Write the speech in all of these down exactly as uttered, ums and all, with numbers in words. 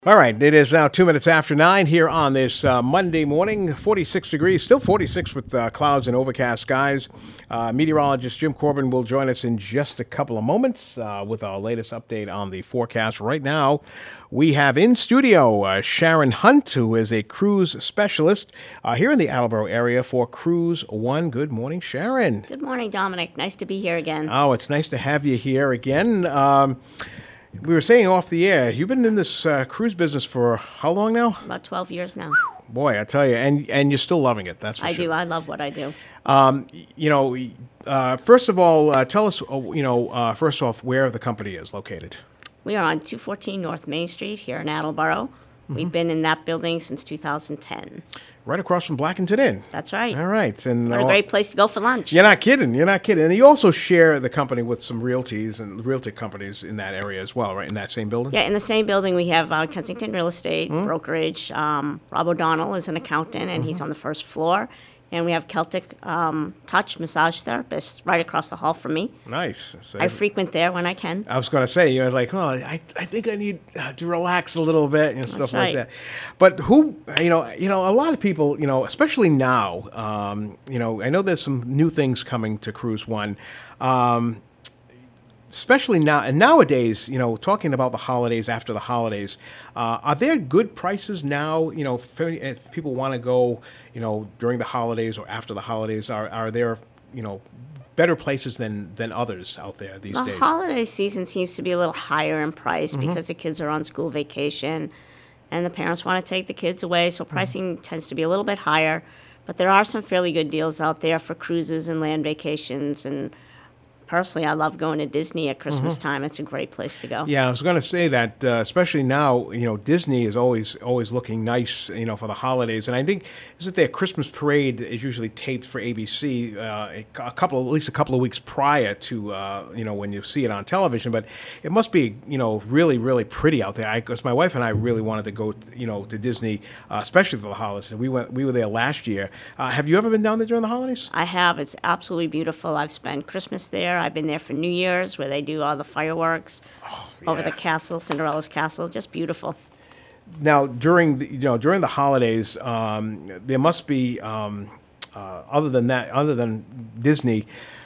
All right, it is now two minutes after nine here on this uh, Monday morning. forty-six degrees, still forty-six with uh, clouds and overcast skies. Uh, meteorologist Jim Corbin will join us in just a couple of moments uh, with our latest update on the forecast. Right now, we have in studio uh, Sharon Hunt, who is a cruise specialist uh, here in the Attleboro area for Cruise One. Good morning, Sharon. Good morning, Dominic. Nice to be here again. Oh, it's nice to have you here again. Um, We were saying off the air, you've been in this uh, cruise business for how long now? About twelve years now. Boy, I tell you, and and you're still loving it. That's for I sure. do. I love what I do. Um, you know, uh, first of all, uh, tell us, uh, you know, uh, first off, where the company is located. We are on two fourteen North Main Street here in Attleboro. Mm-hmm. We've been in that building since two thousand ten. Right across from Blackington Inn. That's right. All right. And what a great place to go for lunch. You're not kidding. You're not kidding. And you also share the company with some realties and realty companies in that area as well, right? In that same building? Yeah, in the same building we have uh, Kensington Real Estate, mm-hmm. brokerage. Um, Rob O'Donnell is an accountant, and mm-hmm. he's on the first floor. And we have Celtic um, Touch massage therapist right across the hall from me. Nice. So I frequent there when I can. I was going to say, you're like, oh, I, I think I need uh, to relax a little bit and That's stuff right. like that. But who, you know, you know, a lot of people, you know, especially now, um, you know, I know there's some new things coming to Cruise One. Um, Especially now, and nowadays, you know, talking about the holidays, after the holidays, uh, are there good prices now? You know, for, if people want to go, you know, during the holidays or after the holidays, are are there, you know, better places than than others out there these the days? The holiday season seems to be a little higher in price mm-hmm. because the kids are on school vacation, and the parents want to take the kids away, so pricing mm-hmm. tends to be a little bit higher. But there are some fairly good deals out there for cruises and land vacations and. Personally, I love going to Disney at Christmas mm-hmm. time. It's a great place to go. Yeah, I was going to say that, uh, especially now, you know, Disney is always always looking nice, you know, for the holidays. And I think isn't their Christmas parade is usually taped for A B C uh, a, a couple, at least a couple of weeks prior to, uh, you know, when you see it on television. But it must be, you know, really, really pretty out there. Because my wife and I really wanted to go, you know, to Disney, uh, especially for the holidays. We went, we were there last year. Uh, have you ever been down there during the holidays? I have. It's absolutely beautiful. I've spent Christmas there. I've been there for New Year's, where they do all the fireworks oh, yeah. over the castle, Cinderella's castle. Just beautiful. Now, during the, you know during the holidays, um, there must be um, uh, other than that, other than Disney.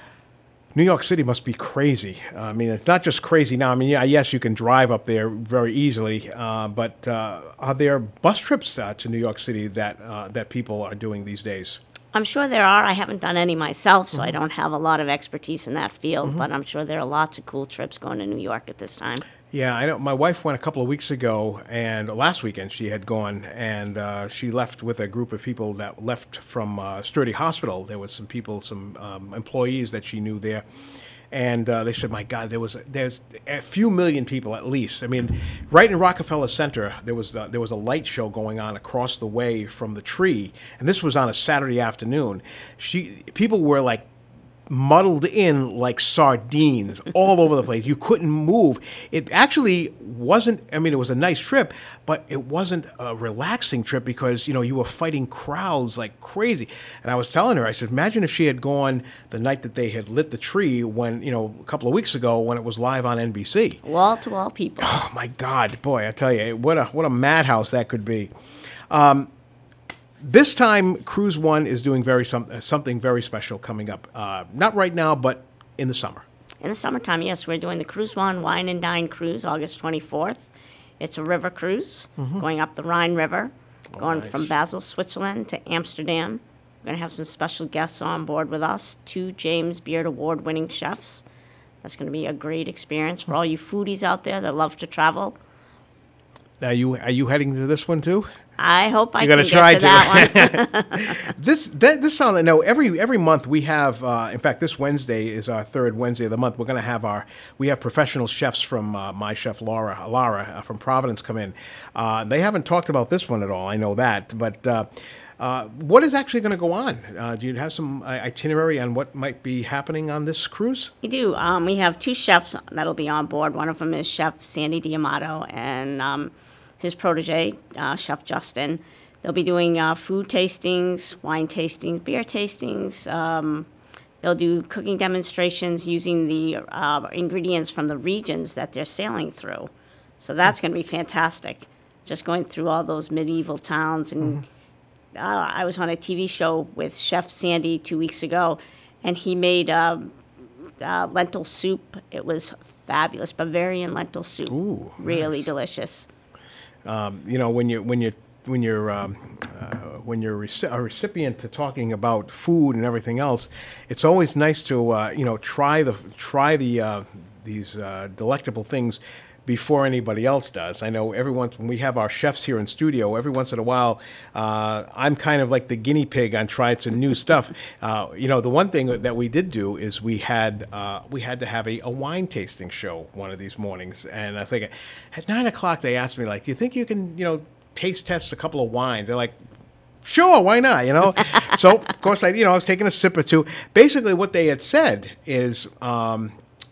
New York City must be crazy. Uh, I mean, it's not just crazy now. I mean, yeah, yes, you can drive up there very easily, uh, but uh, are there bus trips uh, to New York City that uh, that people are doing these days? I'm sure there are. I haven't done any myself, so mm-hmm. I don't have a lot of expertise in that field, mm-hmm. but I'm sure there are lots of cool trips going to New York at this time. Yeah, I know. My wife went a couple of weeks ago, and last weekend she had gone, and uh, she left with a group of people that left from uh, Sturdy Hospital. There was some people, some um, employees that she knew there. And uh, they said, "My God, there was there's a few million people at least. I mean, right in Rockefeller Center, there was uh, there was a light show going on across the way from the tree, and this was on a Saturday afternoon. She people were like muddled in like sardines all over the place. You couldn't move. It actually wasn't, I mean, it was a nice trip, but it wasn't a relaxing trip because, you know, you were fighting crowds like crazy. And I was telling her, I said, imagine if she had gone the night that they had lit the tree when, you know, a couple of weeks ago when it was live on N B C. Wall to wall people. Oh, my God. Boy, I tell you, what a, what a madhouse that could be. Um, This time, Cruise One is doing very some, uh, something very special coming up. Uh, not right now, but in the summer. In the summertime, yes. We're doing the Cruise One Wine and Dine Cruise, August twenty-fourth. It's a river cruise mm-hmm. going up the Rhine River, oh, going nice. from Basel, Switzerland to Amsterdam. We're going to have some special guests on board with us, two James Beard Award-winning chefs. That's going to be a great experience for all you foodies out there that love to travel. Are you, are you heading to this one, too? I hope I You're can try get to, to that one. this that, this sound no every every month we have. Uh, in fact, this Wednesday is our third Wednesday of the month. We're going to have our we have professional chefs from uh, my chef Laura Lara uh, from Providence come in. Uh, they haven't talked about this one at all. I know that, but. Uh, Uh, what is actually going to go on? Uh, do you have some uh, itinerary on what might be happening on this cruise? We do. Um, we have two chefs that'll be on board. One of them is Chef Sandy D'Amato and um, his protege, uh, Chef Justin. They'll be doing uh, food tastings, wine tastings, beer tastings. Um, they'll do cooking demonstrations using the uh, ingredients from the regions that they're sailing through. So that's going to be fantastic. just going through all those medieval towns. And mm-hmm. uh, I was on a T V show with Chef Sandy two weeks ago, and he made um, uh, lentil soup. It was fabulous, Bavarian lentil soup. Ooh, really nice. Delicious. Um, you know, when you when you when you're um, uh, when you're reci- a recipient to talking about food and everything else, it's always nice to uh, you know try the try the uh, these uh, delectable things before anybody else does. I know every once when we have our chefs here in studio, every once in a while, uh, I'm kind of like the guinea pig on trying some new stuff. Uh, you know, the one thing that we did do is we had uh, we had to have a, a wine tasting show one of these mornings, and I was thinking, at nine o'clock they asked me, like, do you think you can, you know, taste test a couple of wines? They're like, sure, why not, you know? So, of course, I, you know, I was taking a sip or two. Basically, what they had said is um,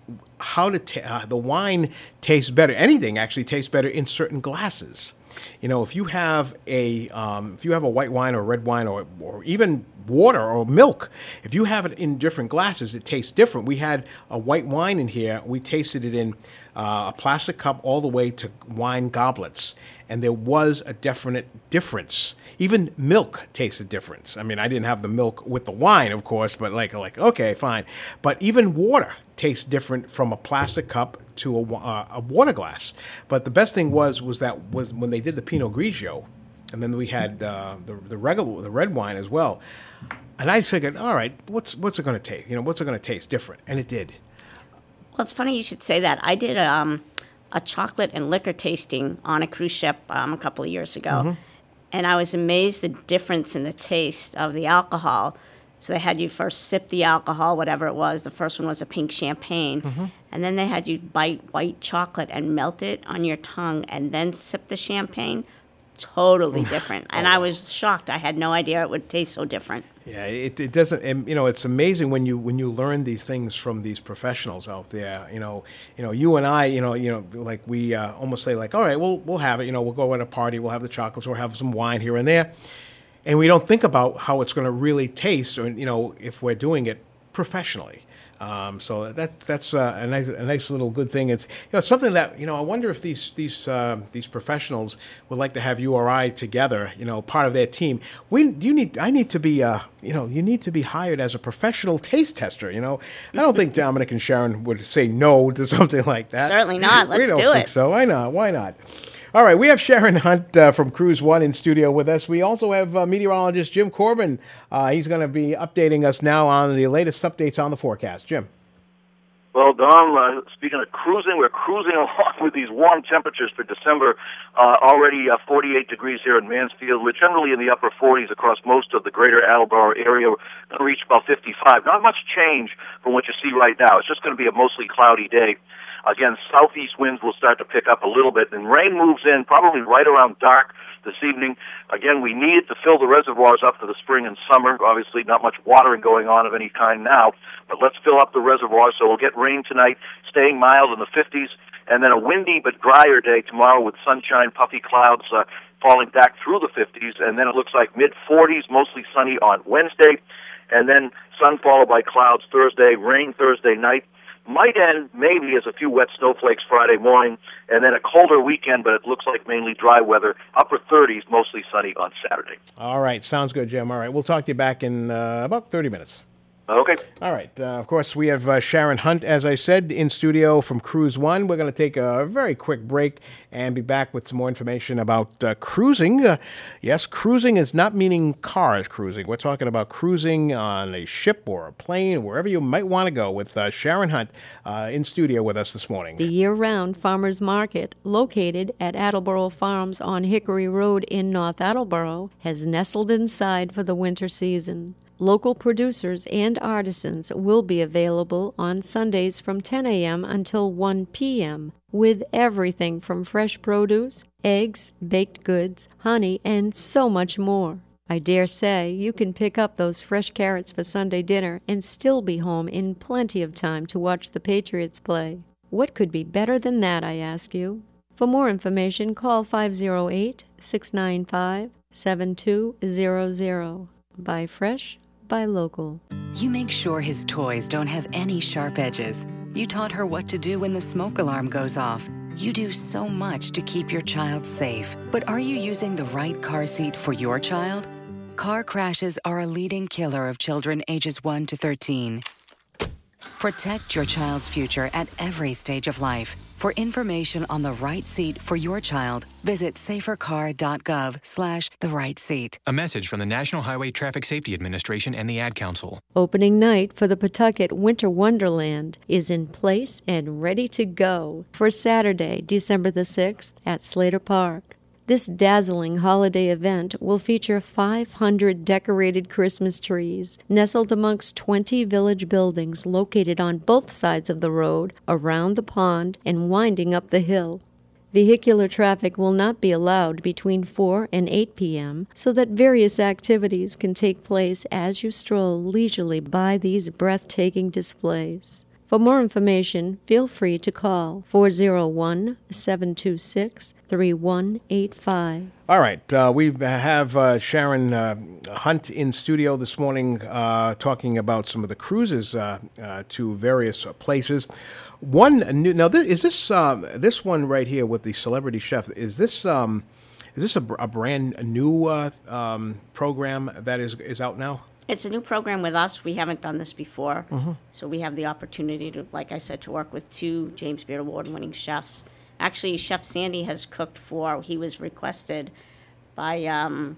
how to ta- uh, the wine tastes better. Anything actually tastes better in certain glasses. You know, if you have a um, if you have a white wine or red wine or or even water or milk, if you have it in different glasses, it tastes different. We had a white wine in here. We tasted it in uh, a plastic cup all the way to wine goblets, and there was a definite difference. Even milk tasted different. I mean, I didn't have the milk with the wine, of course, but like like okay, fine. But even water tastes different from a plastic cup to a, uh, a water glass. But the best thing was was that was when they did the Pinot Grigio, and then we had uh, the the regular the red wine as well. And I figured, all right, what's what's it going to taste? You know, what's it going to taste different? And it did. Well, it's funny you should say that. I did um, a chocolate and liquor tasting on a cruise ship um, a couple of years ago, mm-hmm. and I was amazed the difference in the taste of the alcohol. So they had you first sip the alcohol, whatever it was. The first one was a pink champagne. Mm-hmm. And then they had you bite white chocolate and melt it on your tongue and then sip the champagne. Totally different. And oh. I was shocked. I had no idea it would taste so different. Yeah, it, it doesn't, and, you know, it's amazing when you when you learn these things from these professionals out there. You know, you know, you and I, you know, you know, like we uh, almost say like, all right, we'll we'll have it. You know, we'll go at a party, we'll have the chocolates, or have some wine here and there. And we don't think about how it's going to really taste, or you know, if we're doing it professionally. Um, so that's that's uh, a nice a nice little good thing. It's you know something that you know I wonder if these these uh, these professionals would like to have you or I together. You know, part of their team. We you need I need to be uh, you know you need to be hired as a professional taste tester. You know, I don't think Dominic and Sharon would say no to something like that. Certainly not. Let's we don't do think it. So why not? Why not? All right, we have Sharon Hunt uh, from Cruise One in studio with us. We also have uh, meteorologist Jim Corbin. Uh, he's going to be updating us now on the latest updates on the forecast. Jim. Well, Don, uh, speaking of cruising, we're cruising along with these warm temperatures for December. Uh, already uh, forty-eight degrees here in Mansfield. We're generally in the upper forties across most of the greater Attleboro area. We're going to reach about fifty-five. Not much change from what you see right now. It's just going to be a mostly cloudy day. Again, southeast winds will start to pick up a little bit, and rain moves in probably right around dark this evening. Again, we need it to fill the reservoirs up for the spring and summer. Obviously, not much watering going on of any kind now, but let's fill up the reservoirs. So we'll get rain tonight, staying mild in the fifties, and then a windy but drier day tomorrow with sunshine, puffy clouds uh, falling back through the fifties, and then it looks like mid-forties, mostly sunny on Wednesday, and then sun followed by clouds Thursday, rain Thursday night. Might end maybe as a few wet snowflakes Friday morning, and then a colder weekend, but it looks like mainly dry weather, upper thirties, mostly sunny on Saturday. All right, sounds good, Jim. All right, we'll talk to you back in uh, about thirty minutes. Okay. All right. Uh, of course, we have uh, Sharon Hunt, as I said, in studio from Cruise One. We're going to take a very quick break and be back with some more information about uh, cruising. Uh, yes, cruising is not meaning cars cruising. We're talking about cruising on a ship or a plane, wherever you might want to go, with uh, Sharon Hunt uh, in studio with us this morning. The year-round farmers market, located at Attleboro Farms on Hickory Road in North Attleboro, has nestled inside for the winter season. Local producers and artisans will be available on Sundays from ten a.m. until one p.m. with everything from fresh produce, eggs, baked goods, honey, and so much more. I dare say you can pick up those fresh carrots for Sunday dinner and still be home in plenty of time to watch the Patriots play. What could be better than that, I ask you? For more information, call five oh eight, six nine five, seven two zero zero. Buy fresh. Buy local. You make sure his toys don't have any sharp edges. You taught her what to do when the smoke alarm goes off. You do so much to keep your child safe, but are you using the right car seat for your child? Car crashes are a leading killer of children ages one to thirteen. Protect your child's future at every stage of life. For information on the right seat for your child, visit safercar.gov slash the right seat. A message from the National Highway Traffic Safety Administration and the Ad Council. Opening night for the Pawtucket Winter Wonderland is in place and ready to go for Saturday, December the sixth at Slater Park. This dazzling holiday event will feature five hundred decorated Christmas trees nestled amongst twenty village buildings located on both sides of the road, around the pond, and winding up the hill. Vehicular traffic will not be allowed between four and eight p.m. so that various activities can take place as you stroll leisurely by these breathtaking displays. For more information, feel free to call four oh one, seven two six, three one eight five. All right, uh, we have uh, Sharon uh, Hunt in studio this morning uh, talking about some of the cruises uh, uh, to various places. One new, now this, is this um, this one right here with the celebrity chef? Is this um, is this a, a brand new uh, um, program that is is out now? It's a new program with us. We haven't done this before. Mm-hmm. So we have the opportunity to, like I said, to work with two James Beard Award-winning chefs. Actually, Chef Sandy has cooked for, he was requested by um,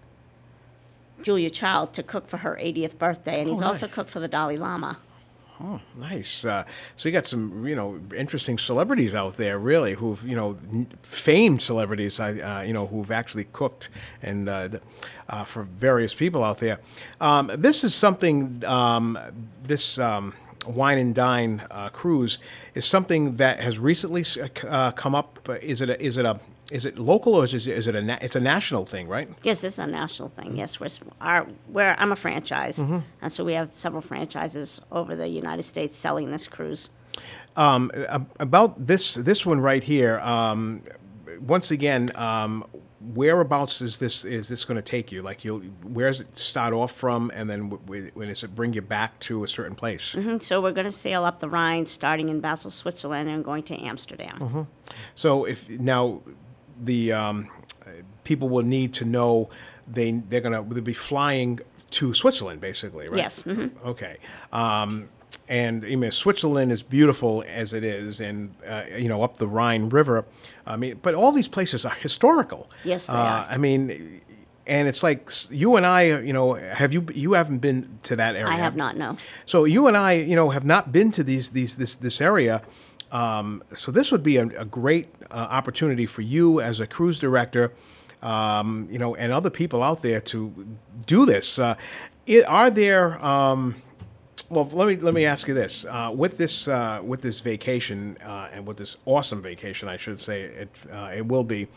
Julia Child to cook for her eightieth birthday, and Oh, he's also nice. cooked for the Dalai Lama. Oh, nice. Uh, so you got some, you know, interesting celebrities out there, really, who've, you know, n- famed celebrities, uh, you know, who've actually cooked and uh, uh, for various people out there. Um, this is something, um, this um, Wine and Dine uh, cruise is something that has recently uh, come up. Is it a, is it a Is it local or is it, is it a na- it's a national thing, right? Yes, this is a national thing. Yes, we're, s- our, we're I'm a franchise, Mm-hmm. and so we have several franchises over the United States selling this cruise. Um, ab- about this this one right here. Um, once again, um, whereabouts is this is this going to take you? Like, you'll where does it start off from, and then w- w- when does it bring you back to a certain place? Mhm, So we're going to sail up the Rhine, starting in Basel, Switzerland, and going to Amsterdam. So if now the um, people will need to know they they're going to be flying to Switzerland, basically, right? Yes. mhm. Okay. Um, and I mean, Switzerland is beautiful as it is, and uh, you know, up the Rhine River. I mean, but all these places are historical. Yes, they uh, are. I mean, and it's like s- you and I. You know, have you you haven't been to that area? I have not, no. So you and I, you know, have not been to these these this this area. Um, so this would be a, a great uh, opportunity for you as a cruise director, um, you know, and other people out there to do this. Uh, it, are there? Um, well, let me let me ask you this: uh, with this uh, with this vacation uh, and with this awesome vacation, I should say, it uh, it will be.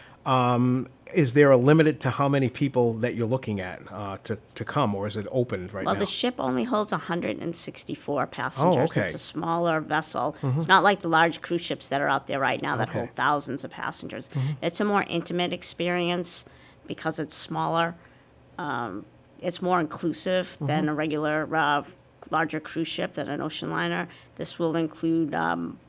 Um, is there a limit to how many people that you're looking at uh, to to come, or is it open right Well, now? the ship only holds one hundred sixty-four passengers. okay. It's a smaller vessel. It's not like the large cruise ships that are out there right now that Okay. hold thousands of passengers. It's a more intimate experience because it's smaller. Um, it's more inclusive than a regular uh, larger cruise ship, than an ocean liner. This will include um,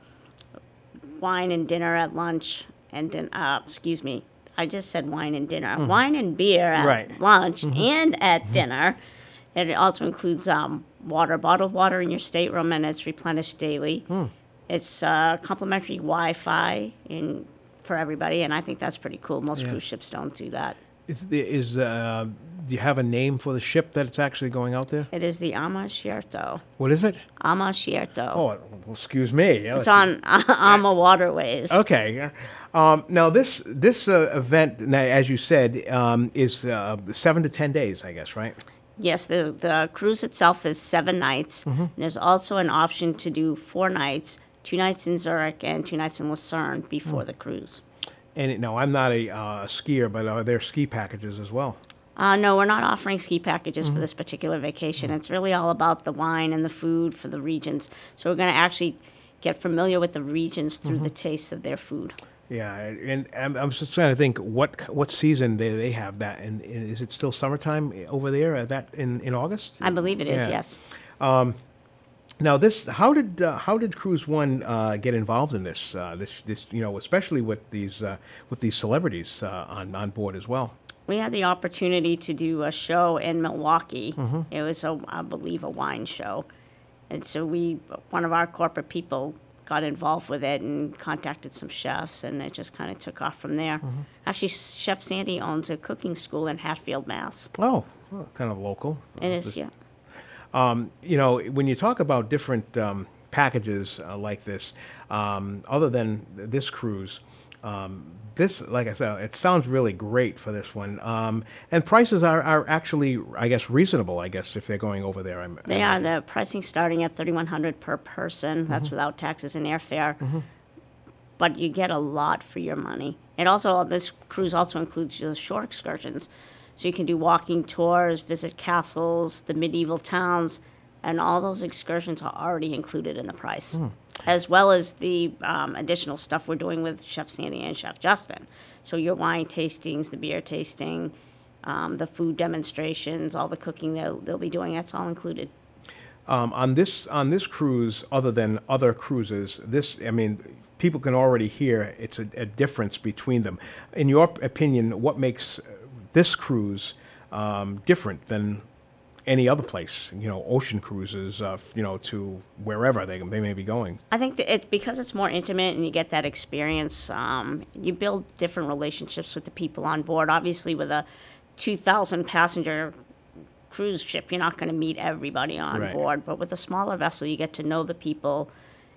wine and dinner at lunch and din- uh, excuse me, I just said wine and dinner. Wine and beer at Right. lunch and at dinner. And it also includes um, water, bottled water in your stateroom, and it's replenished daily. It's uh, complimentary Wi-Fi in for everybody, and I think that's pretty cool. Most Yeah. cruise ships don't do that. Is the, is uh, do you have a name for the ship that it's actually going out there? It is the Ama Cierto. What is it? Ama Cierto. Oh, well, excuse me. Yeah, It's on Ama Waterways. Okay. Um, now this this uh, event, now, as you said, um, is uh, seven to ten days, I guess, right? Yes, the, the cruise itself is seven nights. There's also an option to do four nights, two nights in Zurich and two nights in Lucerne before the cruise. And it, now I'm not a uh, skier, but are there ski packages as well? Uh, no, we're not offering ski packages for this particular vacation. It's really all about the wine and the food for the regions. So we're going to actually get familiar with the regions through the taste of their food. Yeah, and I'm, I'm just trying to think what what season they, they have that, and is it still summertime over there? Uh, that in, in August? I believe it is, Yeah. yes. Now, this how did uh, how did Cruise One uh, get involved in this? Uh, this this you know, especially with these uh, with these celebrities uh, on on board as well. We had the opportunity to do a show in Milwaukee. Mm-hmm. It was, a, I believe, a wine show, and so we one of our corporate people got involved with it and contacted some chefs, and it just kind of took off from there. Mm-hmm. Actually, Chef Sandy owns a cooking school in Hatfield, Mass. Oh, well, kind of local. It is, This- yeah. Um, you know, when you talk about different um, packages uh, like this, um, other than this cruise, um, this, like I said, it sounds really great for this one. Um, and prices are, are actually, I guess, reasonable, I guess, if they're going over there. I'm, They are. The pricing starting at thirty-one hundred dollars per person. That's Mm-hmm. without taxes and airfare. But you get a lot for your money. It also, this cruise also includes the shore excursions. So you can do walking tours, visit castles, the medieval towns, and all those excursions are already included in the price, Hmm. as well as the um, additional stuff we're doing with Chef Sandy and Chef Justin. So your wine tastings, the beer tasting, um, the food demonstrations, all the cooking they'll, they'll be doing, that's all included. Um, on this on this cruise, other than other cruises, this I mean, people can already hear it's a, a difference between them. In your opinion, what makes this cruise um, different than any other place? You know, ocean cruises, uh, you know, to wherever they they may be going. I think that it because it's more intimate and you get that experience. Um, you build different relationships with the people on board. Obviously, with a two thousand passenger cruise ship, you're not going to meet everybody on Right. board. But with a smaller vessel, you get to know the people.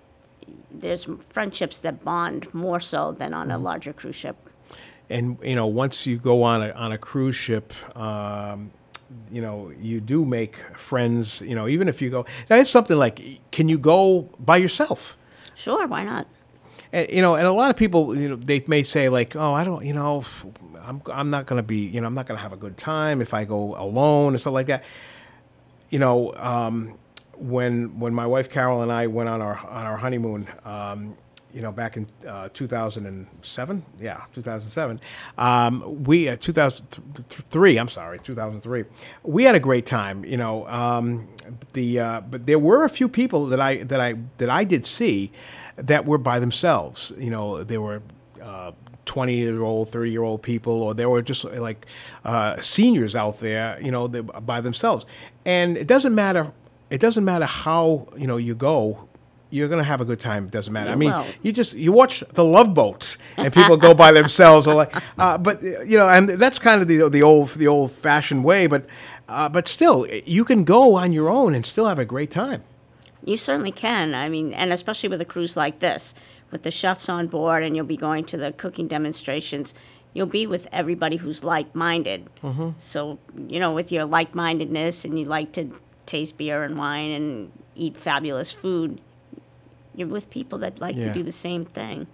There's friendships that bond more so than on a larger cruise ship. And you know, once you go on a on a cruise ship, um, you know, you do make friends. You know, even if you go, now it's something like, can you go by yourself? Sure, why not? And, you know, and a lot of people, you know, they may say like, oh, I don't, you know, f- I'm I'm not going to be, you know, I'm not going to have a good time if I go alone and stuff like that. You know, um, when when my wife Carol and I went on our on our honeymoon, um, you know, back in uh, two thousand seven, yeah, two thousand seven, um, we uh, two thousand three, I'm sorry, two thousand three, we had a great time. You know, um, the uh, but there were a few people that I that I that I did see that were by themselves. You know, they were uh, twenty-year-old, thirty-year-old people, or they were just like uh, seniors out there. You know, they're by themselves, and it doesn't matter. It doesn't matter how you know you go. You're gonna have a good time. It doesn't matter. You I mean, will. you just you watch the Love Boats, and people go by themselves, or like, uh, but you know, and that's kind of the the old the old fashioned way. But uh, but still, you can go on your own and still have a great time. You certainly can. I mean, and especially with a cruise like this, with the chefs on board, and you'll be going to the cooking demonstrations. You'll be with everybody who's like-minded. Mm-hmm. So, you know, with your like-mindedness, and you like to taste beer and wine and eat fabulous food, you're with people that like Yeah. to do the same thing.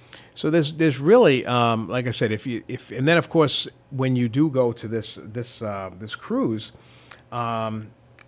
So there's there's really um, like I said, if you if and then of course when you do go to this this uh, this cruise, um,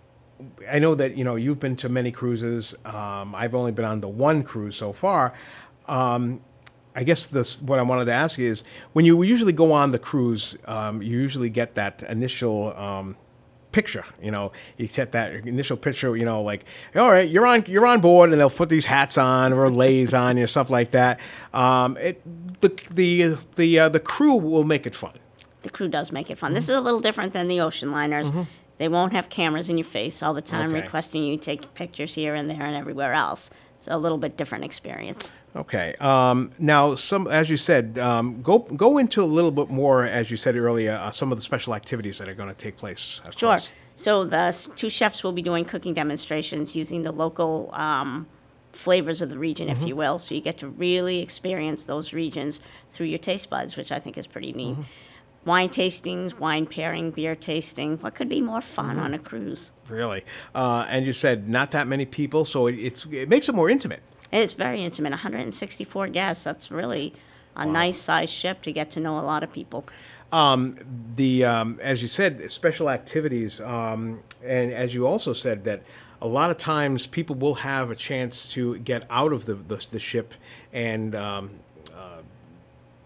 I know that you know you've been to many cruises. Um, I've only been on the one cruise so far. Um, I guess this what I wanted to ask you is when you usually go on the cruise, um, you usually get that initial. Um, picture, you know, you get that initial picture, you know, like, all right, you're on, you're on board, and they'll put these hats on or lays on you, stuff like that. Um, it, the the the uh, the crew will make it fun. The crew does make it fun. This is a little different than the ocean liners. They won't have cameras in your face all the time Okay. requesting you take pictures here and there and everywhere else. It's a little bit different experience. Okay. Um, now, some as you said, um, go go into a little bit more, as you said earlier, uh, some of the special activities that are going to take place. of Sure. course. So the s- two chefs will be doing cooking demonstrations using the local um, flavors of the region, if you will. So you get to really experience those regions through your taste buds, which I think is pretty neat. Wine tastings, wine pairing, beer tasting. What could be more fun on a cruise? Really. Uh, and you said not that many people, so it, it's it makes it more intimate. It's very intimate. one hundred sixty-four guests. That's really a nice sized ship to get to know a lot of people. Um, the um, as you said, special activities, um, and as you also said that a lot of times people will have a chance to get out of the the, the ship and um, uh,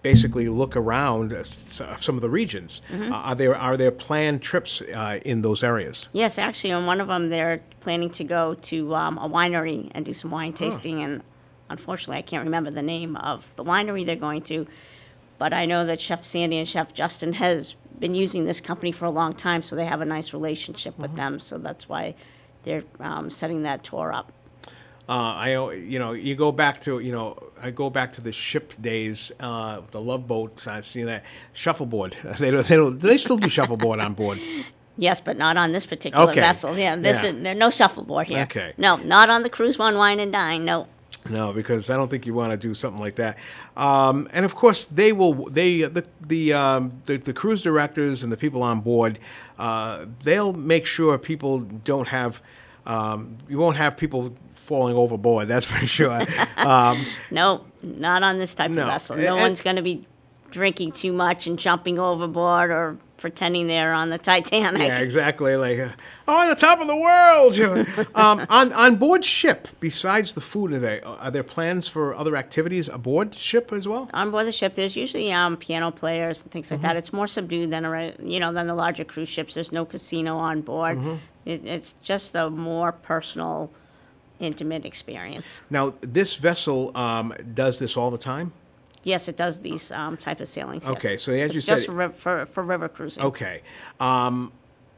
basically look around uh, s- uh, some of the regions. Mm-hmm. Uh, are there are there planned trips uh, in those areas? Yes, actually, on one of them, they're planning to go to um, a winery and do some wine tasting. And unfortunately, I can't remember the name of the winery they're going to. But I know that Chef Sandy and Chef Justin has been using this company for a long time, so they have a nice relationship with them. So that's why they're um, setting that tour up. Uh, I, you know, you go back to, you know, I go back to the ship days, uh, the Love Boats. I see that shuffleboard. They don't, they don't, do they still do shuffleboard on board? Yes, but not on this particular Okay. vessel. Yeah, this Yeah. is there's no shuffleboard here. Okay. No, not on the Cruise One Wine and Dine. No. No, because I don't think you want to do something like that. Um, and of course, they will. They the the, um, the the cruise directors and the people on board, uh, they'll make sure people don't have. Um, you won't have people falling overboard. That's for sure. Um, No, not on this type No. of vessel. No And- one's going to be drinking too much and jumping overboard or pretending they're on the Titanic. yeah, exactly. Like, uh, oh, on the top of the world. You know. um, on on board ship, besides the food, are there are there plans for other activities aboard ship as well? On board the ship, there's usually um, piano players and things like Mm-hmm. that. It's more subdued than a re- you know than the larger cruise ships. There's no casino on board. Mm-hmm. It, it's just a more personal, intimate experience. Now, this vessel um, does this all the time. Yes, it does these um, type of sailings. yes. Okay, so as But you just said- ri- for for river cruising. Okay. Um,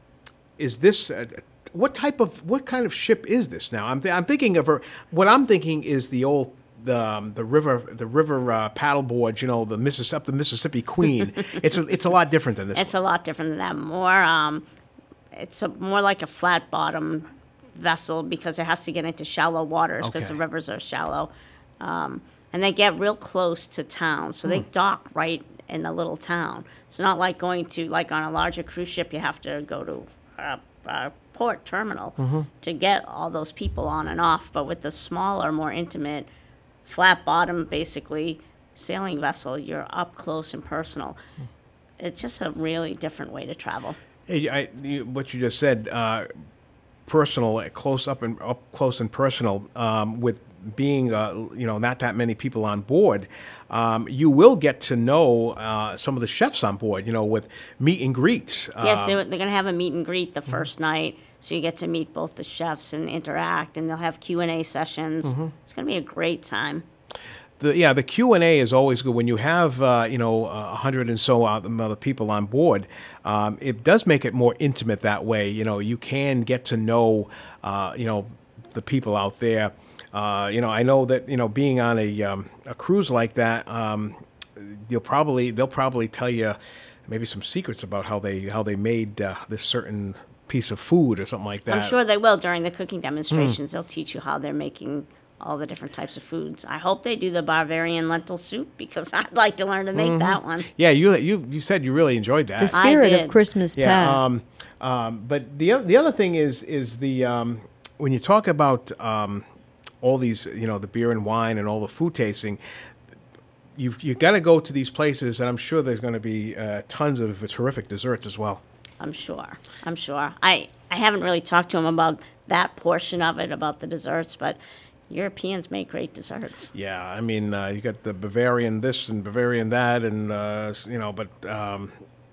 is this uh, what type of what kind of ship is this now? I'm th- I'm thinking of her. What I'm thinking is the old the um, the river the river uh, paddleboard. You know, the Mississippi the Mississippi Queen. it's a, it's a lot different than this. It's a lot different than that. More, um, it's a, more like a flat bottom vessel because it has to get into shallow waters because the Okay. rivers are shallow, um, and they get real close to town, so Hmm. they dock right in a little town. It's not like going to like on a larger cruise ship. You have to go to a, a port terminal Mm-hmm. to get all those people on and off. But with the smaller, more intimate, flat bottom, basically sailing vessel, you're up close and personal. Hmm. It's just a really different way to travel. Hey, I, you, what you just said, uh, personal, close up and up close and personal. Um, with being, uh, you know, not that many people on board, um, you will get to know uh, some of the chefs on board. You know, with meet and greets. Yes, Um, they, they're going to have a meet and greet the first night, so you get to meet both the chefs and interact, and they'll have Q and A sessions. It's going to be a great time. The, yeah, the Q and A is always good when you have uh, you know a hundred and so other people on board. Um, it does make it more intimate that way. You know, you can get to know uh, you know the people out there. Uh, you know, I know that you know being on a um, a cruise like that, um, you'll probably they'll probably tell you maybe some secrets about how they how they made uh, this certain piece of food or something like that. I'm sure they will during the cooking demonstrations. They'll teach you how they're making all the different types of foods. I hope they do the Bavarian lentil soup because I'd like to learn to make that one. Yeah, you you you said you really enjoyed that. The spirit did. of Christmas Yeah, pie. um, um, but the oth- the other thing is is the um, when you talk about um, all these, you know, the beer and wine and all the food tasting, you you got to go to these places, and I'm sure there's going to be uh, tons of terrific desserts as well. I'm sure. I'm sure. I, I haven't really talked to them about that portion of it, about the desserts, but Europeans make great desserts. Yeah, I mean, uh, you got the Bavarian this and Bavarian that, and uh, s- you know, but um,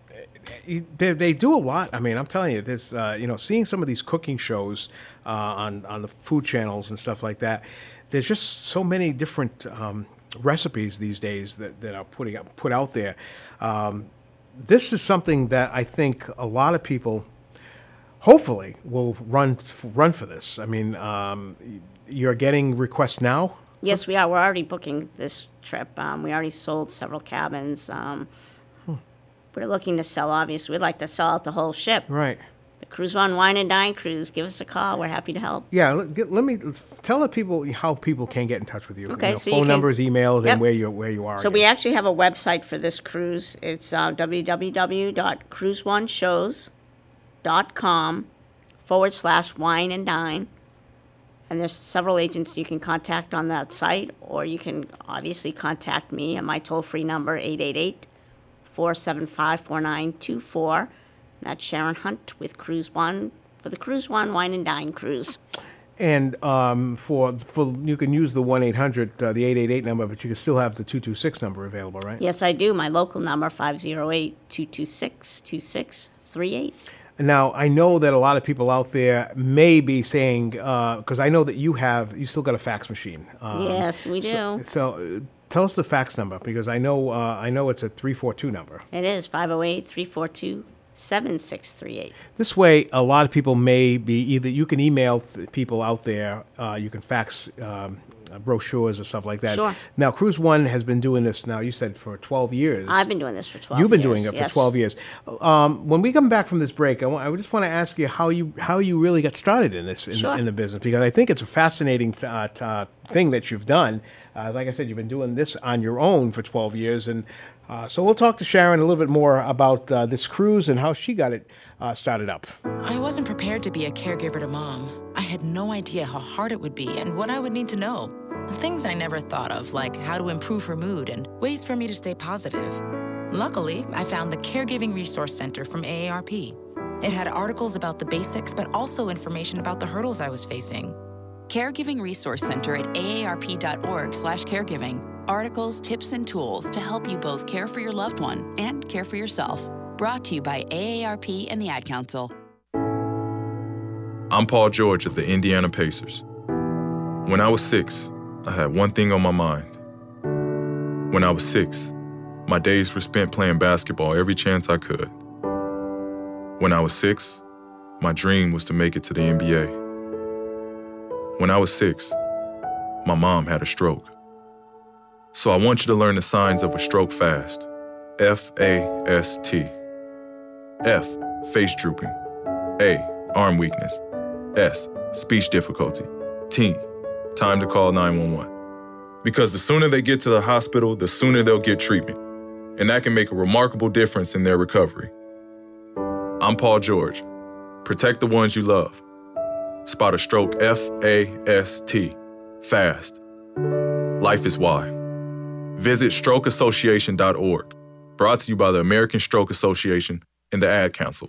they they do a lot. I mean, I'm telling you, this uh, you know, seeing some of these cooking shows uh, on on the food channels and stuff like that. There's just so many different um, recipes these days that, that are putting up, put out there. Um, this is something that I think a lot of people, hopefully, will run run for this. I mean, um, you're getting requests now. Yes, we are. We're already booking this trip. Um, we already sold several cabins. Um, We're looking to sell, obviously. We'd like to sell out the whole ship. Right. The Cruise One Wine and Dine Cruise. Give us a call. We're happy to help. Yeah, let, get, let me tell the people how people can get in touch with you. Okay, You know, so you phone can- numbers, emails, Yep. and where you where you are. So we actually have a website for this cruise. It's uh, www.cruise1shows.com forward slash wine and dine. And there's several agents you can contact on that site, or you can obviously contact me at my toll-free number, eight eight eight, four seven five, four nine two four. That's Sharon Hunt with Cruise One for the Cruise One Wine and Dine Cruise. And um, for for you can use the one eight hundred, uh, the eight eight eight number, but you can still have the two two six number available, right? Yes, I do. My local number, five oh eight, two two six, two six three eight. Now, I know that a lot of people out there may be saying, because I know that you have, you still got a fax machine. Um, Yes, we do. So, so uh, tell us the fax number, because I know uh, I know it's a three four two number. It is five oh eight, three four two, seven six three eight. This way, a lot of people may be either, you can email th- people out there, uh, you can fax um, uh, brochures or stuff like that. Sure. Now, Cruise One has been doing this now, you said, for twelve years. I've been doing this for twelve You've been years, doing it for yes. twelve years. Um, when we come back from this break, I, wa- I just want to ask you how you how you really got started in this in, Sure. in the business, because I think it's a fascinating t- uh, t- uh, thing that you've done. Uh, like I said, you've been doing this on your own for twelve years, and uh, so we'll talk to Sharon a little bit more about uh, this cruise and how she got it uh, started up. I wasn't prepared to be a caregiver to Mom. I had no idea how hard it would be and what I would need to know. Things I never thought of, like how to improve her mood and ways for me to stay positive. Luckily, I found the Caregiving Resource Center from A A R P. It had articles about the basics, but also information about the hurdles I was facing. Caregiving Resource Center at aarp.org slash caregiving. Articles, tips, and tools to help you both care for your loved one and care for yourself. Brought to you by A A R P and the Ad Council. I'm Paul George of the Indiana Pacers. When I was six, I had one thing on my mind. When I was six, my days were spent playing basketball every chance I could. When I was six, my dream was to make it to the N B A. When I was six, my mom had a stroke. So I want you to learn the signs of a stroke fast. F A S T. F, face drooping. A, arm weakness. S, speech difficulty. T, time to call nine one one. Because the sooner they get to the hospital, the sooner they'll get treatment. And that can make a remarkable difference in their recovery. I'm Paul George. Protect the ones you love. Spot a stroke F A S T. Fast. Life is why. Visit stroke association dot org. Brought to you by the American Stroke Association and the Ad Council.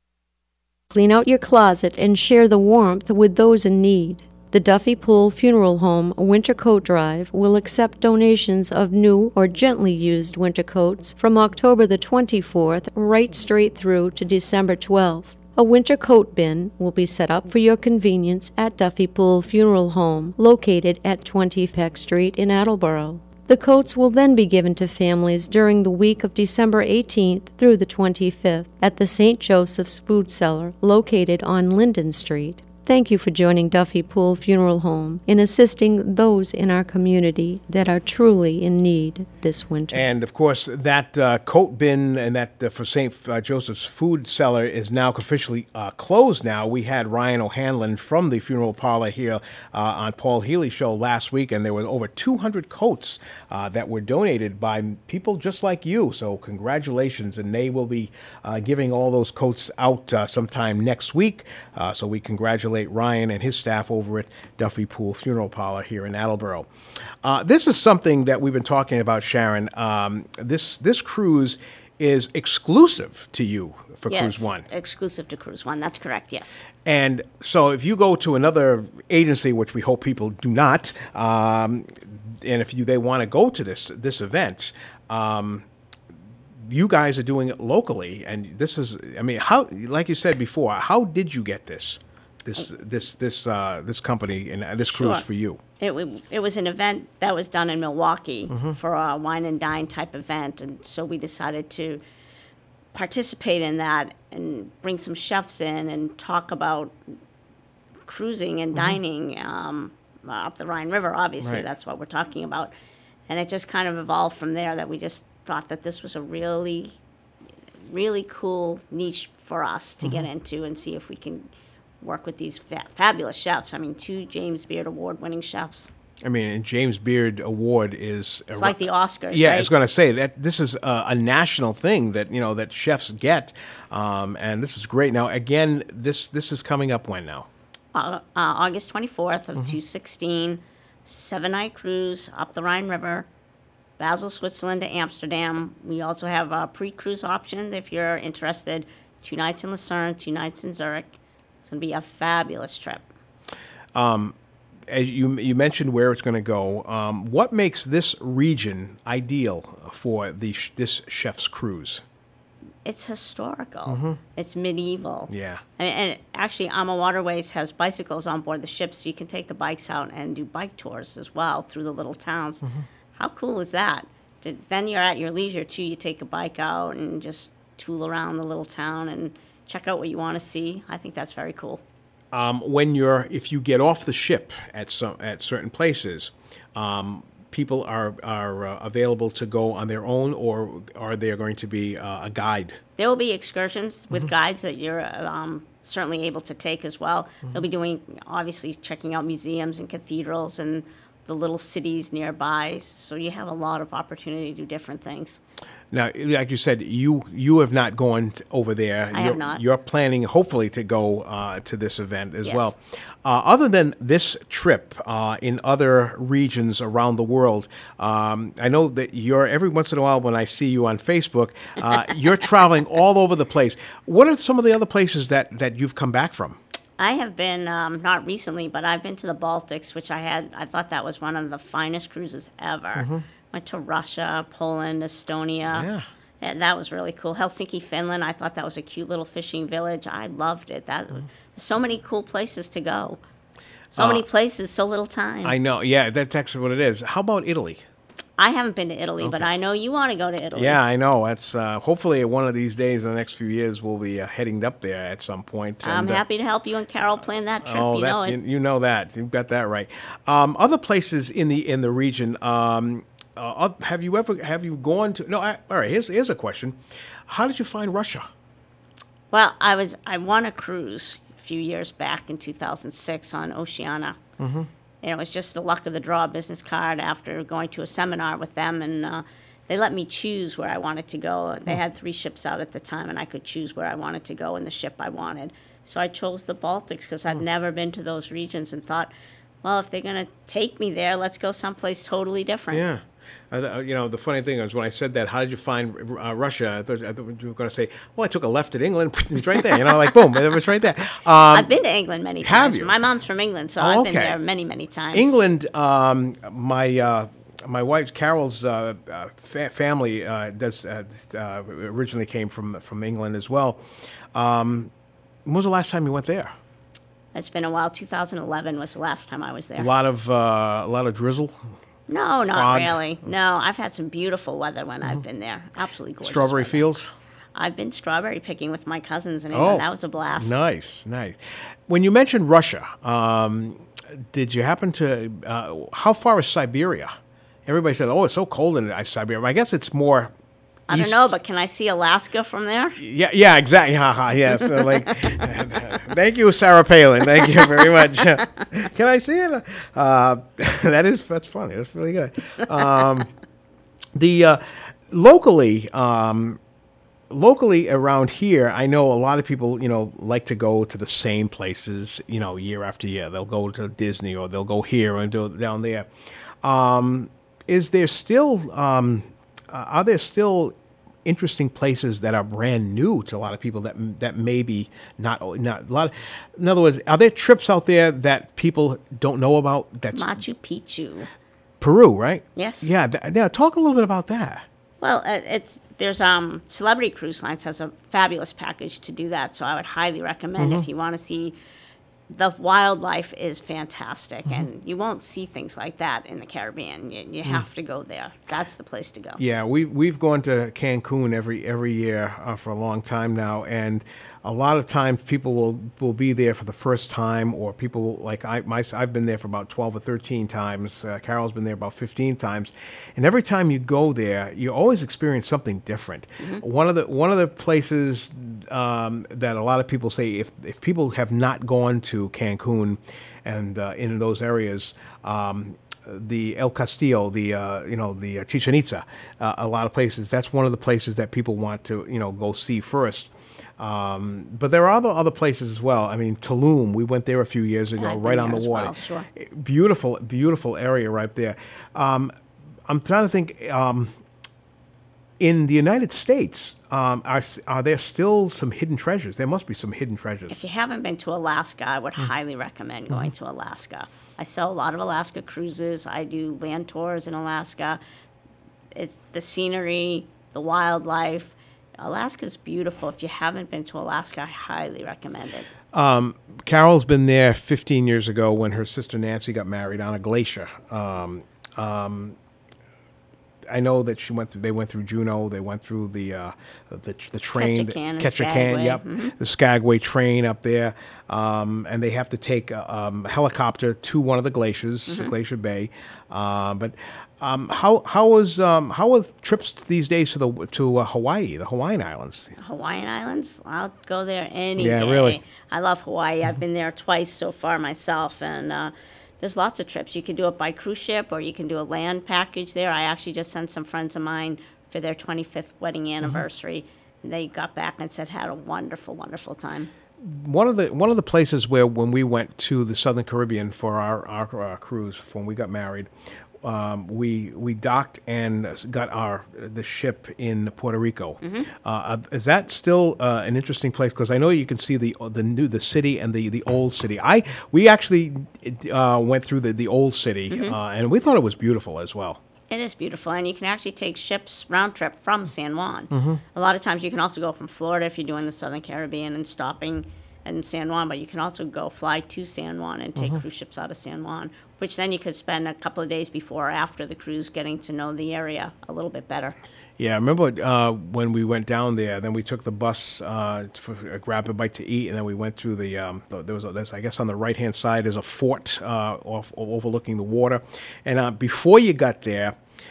Clean out your closet and share the warmth with those in need. The Duffy Pool Funeral Home Winter Coat Drive will accept donations of new or gently used winter coats from October the twenty-fourth right straight through to December twelfth. A winter coat bin will be set up for your convenience at Duffy Pool Funeral Home, located at twenty Peck Street in Attleboro. The coats will then be given to families during the week of December eighteenth through the twenty-fifth at the Saint Joseph's Food Cellar, located on Linden Street. Thank you for joining Duffy Pool Funeral Home in assisting those in our community that are truly in need this winter. And, of course, that uh, coat bin and that uh, for Saint Uh, Joseph's Food Cellar is now officially uh, closed now. We had Ryan O'Hanlon from the funeral parlor here uh, on Paul Healy Show last week, and there were over two hundred coats uh, that were donated by people just like you. So congratulations, and they will be uh, giving all those coats out uh, sometime next week. Uh, so we congratulate Ryan and his staff over at Duffy Pool Funeral Parlor here in Attleboro. Uh, this is something that we've been talking about, Sharon. Um, this this cruise is exclusive to you for Yes, Cruise One. exclusive to Cruise One. That's correct, yes. And so if you go to another agency, which we hope people do not, um, and if you they want to go to this this event, um, you guys are doing it locally, and this is, I mean, how, like you said before, how did you get this? This this this uh, this company and uh, this cruise Sure. for you. It, w- it was an event that was done in Milwaukee for a wine and dine type event, and so we decided to participate in that and bring some chefs in and talk about cruising and dining um, up the Rhine River. Obviously, Right. that's what we're talking about, and it just kind of evolved from there. That we just thought that this was a really, really cool niche for us to get into and see if we can work with these fa- fabulous chefs. I mean, two James Beard Award-winning chefs. I mean, and James Beard Award is It's like the Oscars, Yeah, right? I was going to say that this is a, a national thing that you know that chefs get, um, and this is great. Now, again, this this is coming up when now? Uh, uh, August twenty-fourth of two sixteen, seven-night cruise up the Rhine River, Basel, Switzerland to Amsterdam. We also have a pre-cruise option if you're interested. Two nights in Lucerne, two nights in Zurich. It's going to be a fabulous trip. Um, as you you mentioned where it's going to go. Um, what makes this region ideal for the sh- this chef's cruise? It's historical. Mm-hmm. It's medieval. Yeah. And, and actually, Ama Waterways has bicycles on board the ship, so you can take the bikes out and do bike tours as well through the little towns. Mm-hmm. How cool is that? To- Then you're at your leisure, too. You take a bike out and just tool around the little town and check out what you want to see. I think that's very cool. Um, when you're, if you get off the ship at some at certain places, um, people are are uh, available to go on their own, or are there going to be uh, a guide? There will be excursions with guides that you're um, certainly able to take as well. They'll be doing, obviously, checking out museums and cathedrals and the little cities nearby. So you have a lot of opportunity to do different things. Now, like you said, you you have not gone t- over there. I you're, have not. You're planning, hopefully, to go uh, to this event as Yes. well. Uh, other than this trip, uh, in other regions around the world, um, I know that you're, every once in a while when I see you on Facebook, uh, you're traveling all over the place. What are some of the other places that, that you've come back from? I have been, um, not recently, but I've been to the Baltics, which I had, I thought that was one of the finest cruises ever. Went to Russia, Poland, Estonia. Yeah. And that was really cool. Helsinki, Finland, I thought that was a cute little fishing village. I loved it. That there's so many cool places to go. So Uh, many places, so little time. I know, yeah, that's actually what it is. How about Italy? I haven't been to Italy, but Okay. I know you want to go to Italy. Yeah, I know. That's uh, hopefully one of these days in the next few years we'll be uh, heading up there at some point. I'm and, uh, happy to help you and Carol plan that trip. Oh, you that, know it. you, you know that. You've got that right. Um, other places in the in the region. Um, uh, have you ever have you gone to? No. I, all right. Here's here's a question. How did you find Russia? Well, I was I won a cruise a few years back in two thousand six on Oceania. Mm-hmm. And it was just the luck of the draw business card after going to a seminar with them, and uh, they let me choose where I wanted to go. They had three ships out at the time, and I could choose where I wanted to go in the ship I wanted. So I chose the Baltics because I'd never been to those regions and thought, well, if they're going to take me there, let's go someplace totally different. Yeah. Uh, you know, the funny thing is when I said that, how did you find uh, Russia? I thought, I thought you were going to say, well, I took a left at England. It's right there. You know, like, boom, it was right there. Um, I've been to England many times. have you? My mom's from England, so Oh, I've been okay. there many, many times. England, um, my uh, my wife Carol's uh, uh, fa- family uh, does uh, uh, originally came from from England as well. Um, when was the last time you went there? It's been a while. two thousand eleven was the last time I was there. A lot of uh, a lot of drizzle. No, not Fog. really. No, I've had some beautiful weather when I've been there. Absolutely gorgeous. Strawberry weather. fields. I've been strawberry picking with my cousins in England. Oh, That was a blast. Nice, nice. When you mentioned Russia, um, did you happen to? Uh, how far is Siberia? Everybody said, "Oh, it's so cold in Siberia." I guess it's more. I don't east- know, but can I see Alaska from there? Yeah, yeah, exactly. Haha, yes. So, like, thank you, Sarah Palin. Thank you very much. Can I see it? Uh, that is that's funny. That's really good. Um, the uh, locally, um, locally around here, I know a lot of people, you know, like to go to the same places, you know, year after year. They'll go to Disney or they'll go here and do down there. Um, is there still? Um, Uh, are there still interesting places that are brand new to a lot of people that that maybe not not a lot? Of, in other words, are there trips out there that people don't know about? That's Machu Picchu. Peru, right? Yes. Yeah. Th- yeah. Talk a little bit about that. Well, uh, it's there's um Celebrity Cruise Lines has a fabulous package to do that, so I would highly recommend Mm-hmm. if you want to see. The wildlife is fantastic, Mm-hmm. and you won't see things like that in the Caribbean. You, you have to go there. That's the place to go. Yeah, we we've gone to Cancun every every year uh, for a long time now, and a lot of times people will, will be there for the first time, or people will, like I my I've been there for about twelve or thirteen times. Uh, Carol's been there about fifteen times, and every time you go there, you always experience something different. One of the one of the places um, that a lot of people say if if people have not gone to Cancun and uh, in those areas. Um, the El Castillo, the uh, you know the uh, Chichen Itza, uh, a lot of places. That's one of the places that people want to you know go see first. Um, but there are other other places as well. I mean, Tulum. We went there a few years ago, I've been right on there the as water. well, sure. Beautiful, beautiful area right there. Um, I'm trying to think. Um, in the United States, um, are are there still some hidden treasures? There must be some hidden treasures. If you haven't been to Alaska, I would Mm. highly recommend going Mm-hmm. to Alaska. I sell a lot of Alaska cruises. I do land tours in Alaska. It's the scenery, the wildlife. Alaska's beautiful. If you haven't been to Alaska, I highly recommend it. Um, Carol's been there fifteen years ago when her sister Nancy got married on a glacier. Um, um, I know that she went through. They went through Juneau. They went through the uh, the the train, Ketchikan and Ketchikan, Skagway. yep, Mhm. the Skagway train up there, um, and they have to take a, um, a helicopter to one of the glaciers, Mhm. Glacier Bay. Uh, but um, how how was um, how are trips these days to the to uh, Hawaii, the Hawaiian Islands? Hawaiian Islands, I'll go there any Yeah, day. really. I love Hawaii. I've been there twice so far myself, and uh, there's lots of trips. You can do it by cruise ship, or you can do a land package there. I actually just sent some friends of mine for their twenty-fifth wedding anniversary. And they got back and said had a wonderful, wonderful time. One of the one of the places where when we went to the Southern Caribbean for our, our, our cruise when we got married, um, we we docked and got our the ship in Puerto Rico. Mhm. Uh, is that still uh, an interesting place? Because I know you can see the the new the city and the, the old city. I we actually uh, went through the, the old city Mhm. uh, and we thought it was beautiful as well. It is beautiful, and you can actually take ships round trip from San Juan. Mhm. A lot of times you can also go from Florida if you're doing the Southern Caribbean and stopping in San Juan, but you can also go fly to San Juan and take Mhm. cruise ships out of San Juan, which then you could spend a couple of days before or after the cruise getting to know the area a little bit better. Yeah, I remember uh, when we went down there. Then we took the bus uh, to uh, grab a bite to eat, and then we went through the. Um, th- there was, a, there's, I guess, on the right hand side is a fort uh, off, overlooking the water, and uh, before you got there,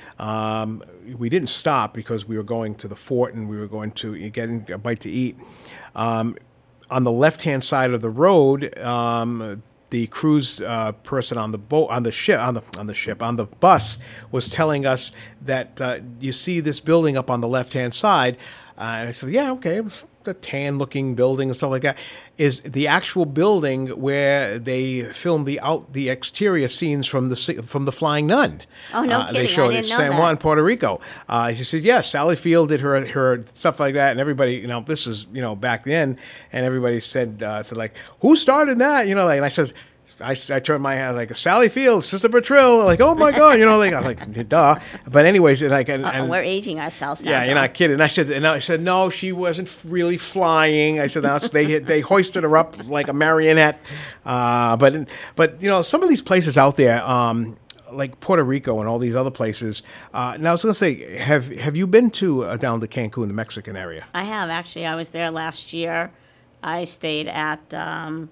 um, we didn't stop because we were going to the fort and we were going to getting a bite to eat. Um, on the left hand side of the road. Um, the cruise uh, person on the boat, on the ship, on the on the ship, on the bus, was telling us that uh, you see this building up on the left-hand side, uh, and I said, "Yeah, okay." The tan-looking building and stuff like that is the actual building where they filmed the out the exterior scenes from the ci- from the Flying Nun. Oh, no uh, kidding. They showed I it didn't know San that. Juan, Puerto Rico. Uh, he said, "Yes, Sally Field did her her stuff like that," and everybody, you know, this is you know back then, and everybody said uh, said like, "Who started that?" You know, like, and I said. I, I turned my head like Sally Field, Sister Bertrill, like oh my god, you know, like I'm like duh. But anyways, like and, Uh-oh, and we're aging ourselves now. yeah, you're Don. not kidding. I said, and I said no, she wasn't f- really flying. I said no, so they they hoisted her up like a marionette. Uh, but but you know, some of these places out there. Um, like Puerto Rico and all these other places. Uh, now I was going to say, have have you been to uh, down to Cancun, the Mexican area? I have actually. I was there last year. I stayed at um,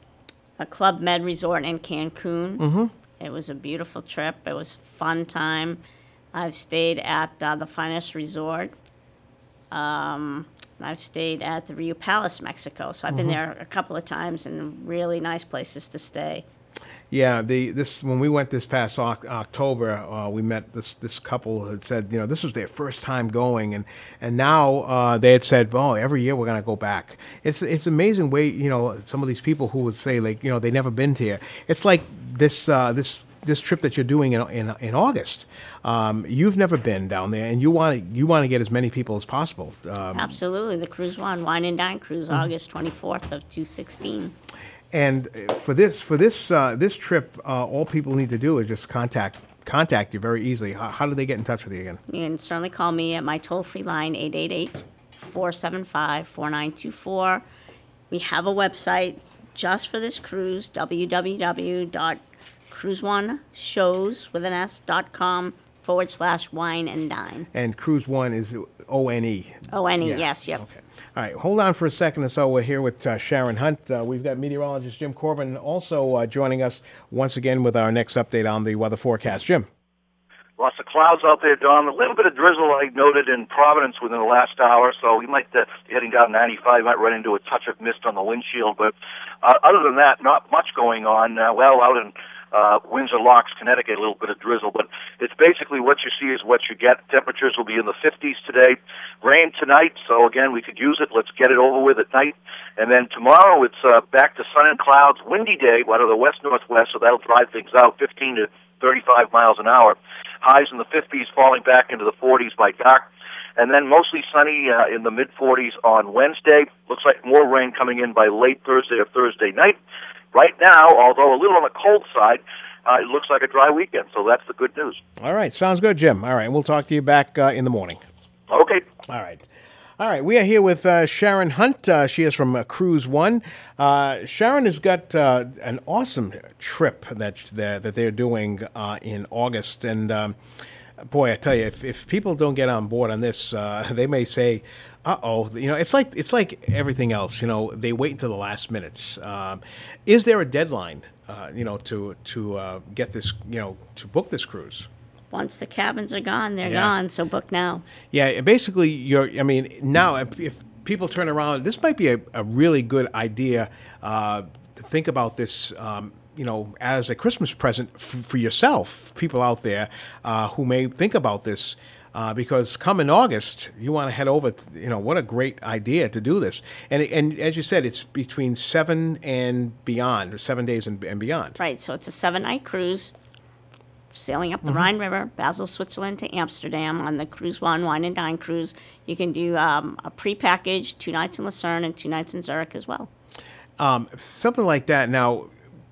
a Club Med resort in Cancun. Mm-hmm. It was a beautiful trip. It was a fun time. I've stayed at uh, the Finest Resort. Um, I've stayed at the Rio Palace, Mexico. So I've been Mhm. there a couple of times and really nice places to stay. Yeah, the this when we went this past Oc- October, uh, we met this this couple who had said, you know, this was their first time going, and and now uh, they had said, oh, every year we're gonna go back. It's it's amazing way, you know, some of these people who would say like, you know, they never been to here. It's like this uh, this this trip that you're doing in in, in August. Um, you've never been down there, and you want to you want to get as many people as possible. Um, Absolutely. The Cruise One Wine and Dine Cruise, Mhm. August twenty-fourth of two sixteen. And for this for this uh, this trip, uh, all people need to do is just contact contact you very easily. How, how do they get in touch with you again? You can certainly call me at my toll-free line, eight eight eight, four seven five, four nine two four. We have a website just for this cruise, w w w dot cruise one shows with an S dot com forward slash wine and dine. And Cruise One is O N E. O N E, Yeah. yes, yep. Okay. All right, hold on for a second or so. We're here with uh, Sharon Hunt. Uh, we've got meteorologist Jim Corbin also uh, joining us once again with our next update on the weather forecast. Jim. Lots of clouds out there, Don. A little bit of drizzle I noted in Providence within the last hour, so we might uh, be heading down ninety-five, might run into a touch of mist on the windshield. But uh, other than that, not much going on. Uh, well, out in uh, Windsor Locks, Connecticut, a little bit of drizzle, but it's basically what you see is what you get. Temperatures will be in the fifties today. Rain tonight, so again, we could use it. Let's get it over with at night. And then tomorrow, it's uh, back to sun and clouds, windy day, out of the west-northwest, so that'll drive things out fifteen to thirty-five miles an hour. Highs in the fifties, falling back into the forties by dark. and then mostly sunny uh, in the mid forties on Wednesday. Looks like more rain coming in by late Thursday or Thursday night. Right now, although a little on the cold side, uh, it looks like a dry weekend, so that's the good news. All right, sounds good, Jim. All right, we'll talk to you back uh, in the morning. Okay. All right. All right, we are here with uh, Sharon Hunt. Uh, she is from uh, Cruise One. Uh, Sharon has got uh, an awesome trip that that, that they're doing uh, in August. And, um, boy, I tell you, if, if people don't get on board on this, uh, they may say, uh-oh. You know, it's like it's like everything else. You know, they wait until the last minutes. Um, is there a deadline, uh, you know, to, to uh, get this, you know, to book this cruise? Once the cabins are gone, they're Yeah. gone, so book now. Yeah, basically, you're. I mean, now if, if people turn around, this might be a, a really good idea uh, to think about this. Um, you know, as a Christmas present f- for yourself, people out there uh, who may think about this, uh, because come in August, you want to head over. To, you know, what a great idea to do this, and and as you said, it's between seven and beyond, or seven days and, and beyond. Right, so it's a seven-night cruise, sailing up the Mhm. Rhine River, Basel, Switzerland to Amsterdam on the Cruise One Wine and Dine cruise. You can do um, a pre-package, two nights in Lucerne and two nights in Zurich as well. Um, something like that. Now,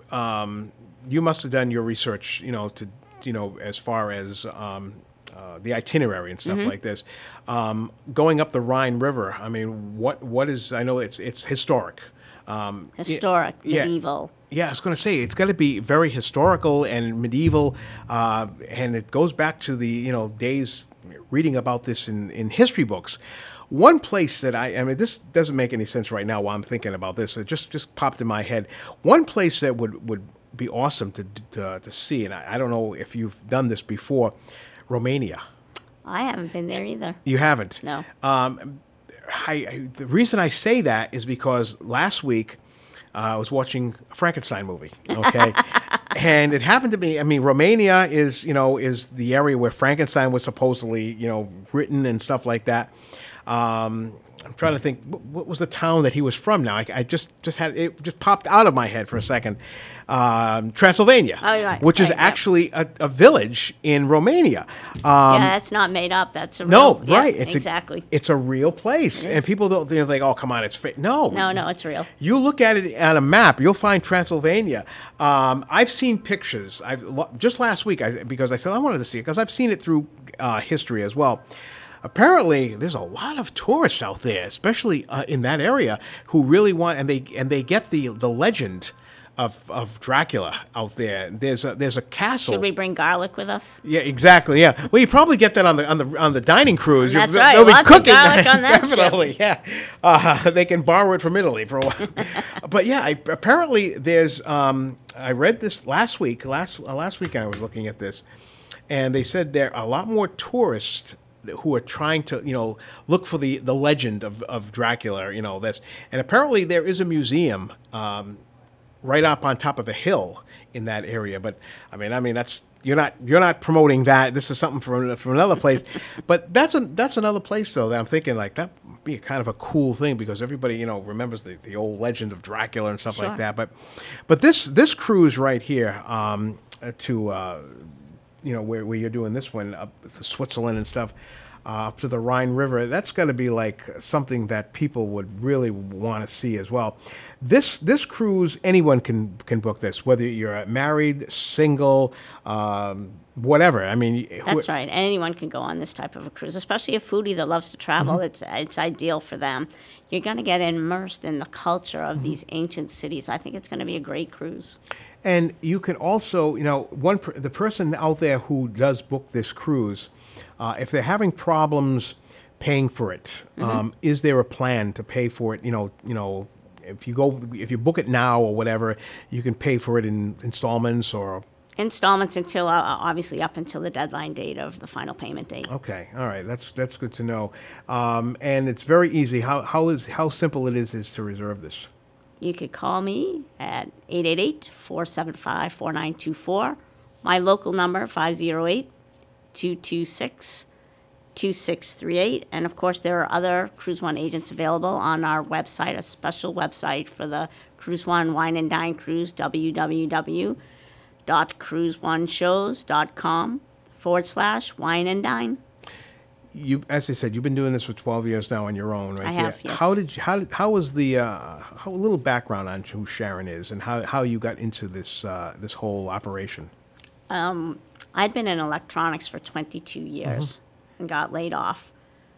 um, you must have done your research, you know, to you know, as far as um, uh, the itinerary and stuff Mhm. like this. Um, going up the Rhine River. I mean, what what is? I know it's it's historic. Um, y- Historic, yeah. medieval. Yeah, I was going to say it's got to be very historical and medieval, uh, and it goes back to the you know days reading about this in, in history books. One place that I, I mean, this doesn't make any sense right now while I'm thinking about this. It just just popped in my head. One place that would, would be awesome to to, to see, and I, I don't know if you've done this before, Romania. I haven't been there either. You haven't? No. Um, I, I, the reason I say that is because last week uh, I was watching a Frankenstein movie, okay? And it happened to be, I mean, Romania is, you know, is the area where Frankenstein was supposedly, you know, written and stuff like that. Um, I'm trying to think, what, what was the town that he was from now? I, I just, just had, it just popped out of my head for a second. Um, Transylvania, Oh, right, which is right, yep. actually a, a village in Romania. Um, yeah, that's not made up. That's a no, real, yeah, right. It's exactly. A, it's a real place. It And is. people don't they're like, oh, come on, it's fake. No. no, no, it's real. You look at it on a map, you'll find Transylvania. Um, I've seen pictures. I've lo- just last week I, because I said I wanted to see it because I've seen it through uh, history as well. Apparently, there's a lot of tourists out there, especially uh, in that area, who really want and they and they get the the legend of of Dracula out there. There's a there's a castle. Should we bring garlic with us? Yeah, exactly. Yeah, well, you probably get that on the on the on the dining cruise. That's They'll- right, they'll be lots of cooking garlic on that ship. Definitely, yeah. Uh, they can borrow it from Italy for a while. But yeah, I, apparently there's. Um, I read this last week. Last uh, last week I was looking at this, and they said there are a lot more tourists who are trying to, you know, look for the, the legend of, of Dracula, you know, this. And apparently there is a museum um, right up on top of a hill in that area. But I mean, I mean, that's, you're not, you're not promoting that. This is something from, from another place. But that's a, that's another place though that I'm thinking like that would be kind of a cool thing because everybody, you know, remembers the, the old legend of Dracula and stuff Sure. like that. But, but this, this cruise right here um, to, uh, you know, where, where you're doing this one up to Switzerland and stuff, uh, up to the Rhine River, that's got to be like something that people would really want to see as well. This this cruise, anyone can can book this, whether you're married, single, um, whatever. I mean, That's who- right. Anyone can go on this type of a cruise, especially a foodie that loves to travel. Mhm. It's it's ideal for them. You're going to get immersed in the culture of Mhm. these ancient cities. I think it's going to be a great cruise. And you can also, you know, one per, the person out there who does book this cruise, uh, if they're having problems paying for it, Mhm. um, is there a plan to pay for it? You know, you know, if you go, if you book it now or whatever, you can pay for it in installments or. Installments until, uh, obviously, up until the deadline date of the final payment date. Okay, all right, that's that's good to know. Um, and it's very easy. How how is how simple it is is to reserve this. You could call me at eight eight eight, four seven five, four nine two four. My local number, five oh eight, two two six, two six three eight. And of course, there are other Cruise One agents available on our website, a special website for the Cruise One Wine and Dine Cruise, www.cruise one shows dot com forward slash wine and dine. You, as I said, you've been doing this for twelve years now on your own, right? I have, yes. How did you, how did, how was the uh, how, a little background on who Sharon is and how, how you got into this uh, this whole operation? Um, I'd been in electronics for twenty-two years Mm-hmm. and got laid off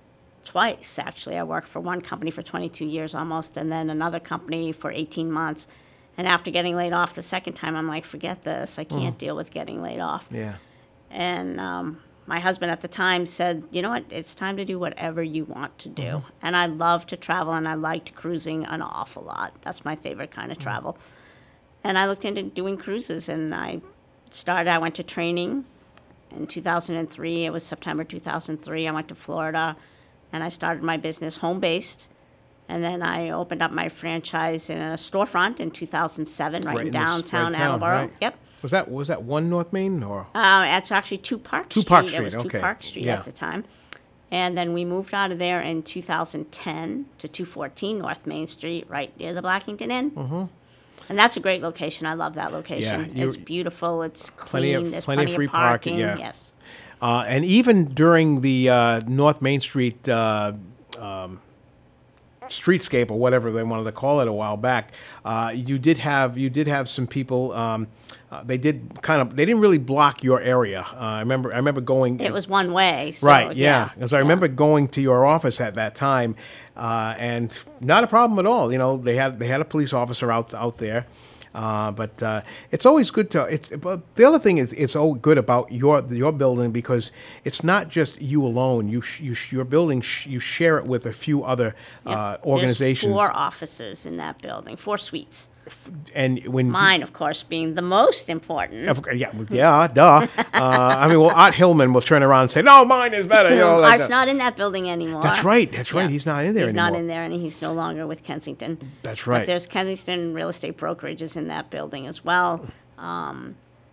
twice. Actually, I worked for one company for twenty-two years almost, and then another company for eighteen months. And after getting laid off the second time, I'm like, forget this. I can't deal with getting laid off. Yeah. And um, my husband at the time said, you know what, it's time to do whatever you want to do. Mm-hmm. And I love to travel, and I liked cruising an awful lot. That's my favorite kind of Mm-hmm. travel. And I looked into doing cruises, and I started, I went to training in two thousand three. It was September two thousand three. I went to Florida, and I started my business home-based. And then I opened up my franchise in a storefront in two thousand seven, right, Right in in this- downtown right town, Attleboro. right. Yep. Was that was that one North Main or? Uh, it's actually two Park Two Street. Park It Street, was two okay. Park Street Yeah. at the time. And then we moved out of there in two thousand ten to two fourteen North Main Street, right near the Blackington Inn. Mm-hmm. And that's a great location. I love that location. Yeah, It's you- beautiful. It's clean. Plenty of- There's plenty of plenty free of parking. parking, yeah. Yes. Uh, and even during the uh, North Main Street uh, um, streetscape or whatever they wanted to call it a while back, uh, you did have you did have some people. Um, uh, they did kind of they didn't really block your area. Uh, I remember I remember going. It was one way. So, right, yeah. yeah. Because I yeah. remember going to your office at that time, uh, and not a problem at all. You know, they had they had a police officer out out there. Uh, but uh, it's always good to. It's but the other thing is it's so good about your your building because it's not just you alone. You sh- you sh- your building sh- you share it with a few other uh, organizations. There's four offices in that building, four suites. And when Mine, of course, being the most important. Of- yeah, yeah, duh. Uh, I mean, well, Art Hillman will turn around and say, "No, mine is better." You know, like Art's that. not in that building anymore. That's right. That's right. Yeah. He's not in there He's anymore. not in there, and he's no longer with Kensington. That's right. But there's Kensington Real Estate Brokerages in that building as well. Um,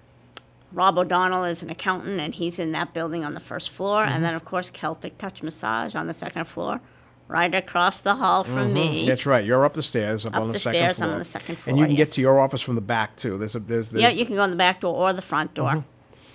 Rob O'Donnell is an accountant, and he's in that building on the first floor. Mm-hmm. And then, of course, Celtic Touch Massage on the second floor, right across the hall from me. Mm-hmm. That's right. You're up the stairs, up, Up on the, the second stairs, floor. I'm on the second and floor, you can get yes. to your office from the back too. There's a there's, there's Yeah, you can go in the back door or the front door. Mm-hmm.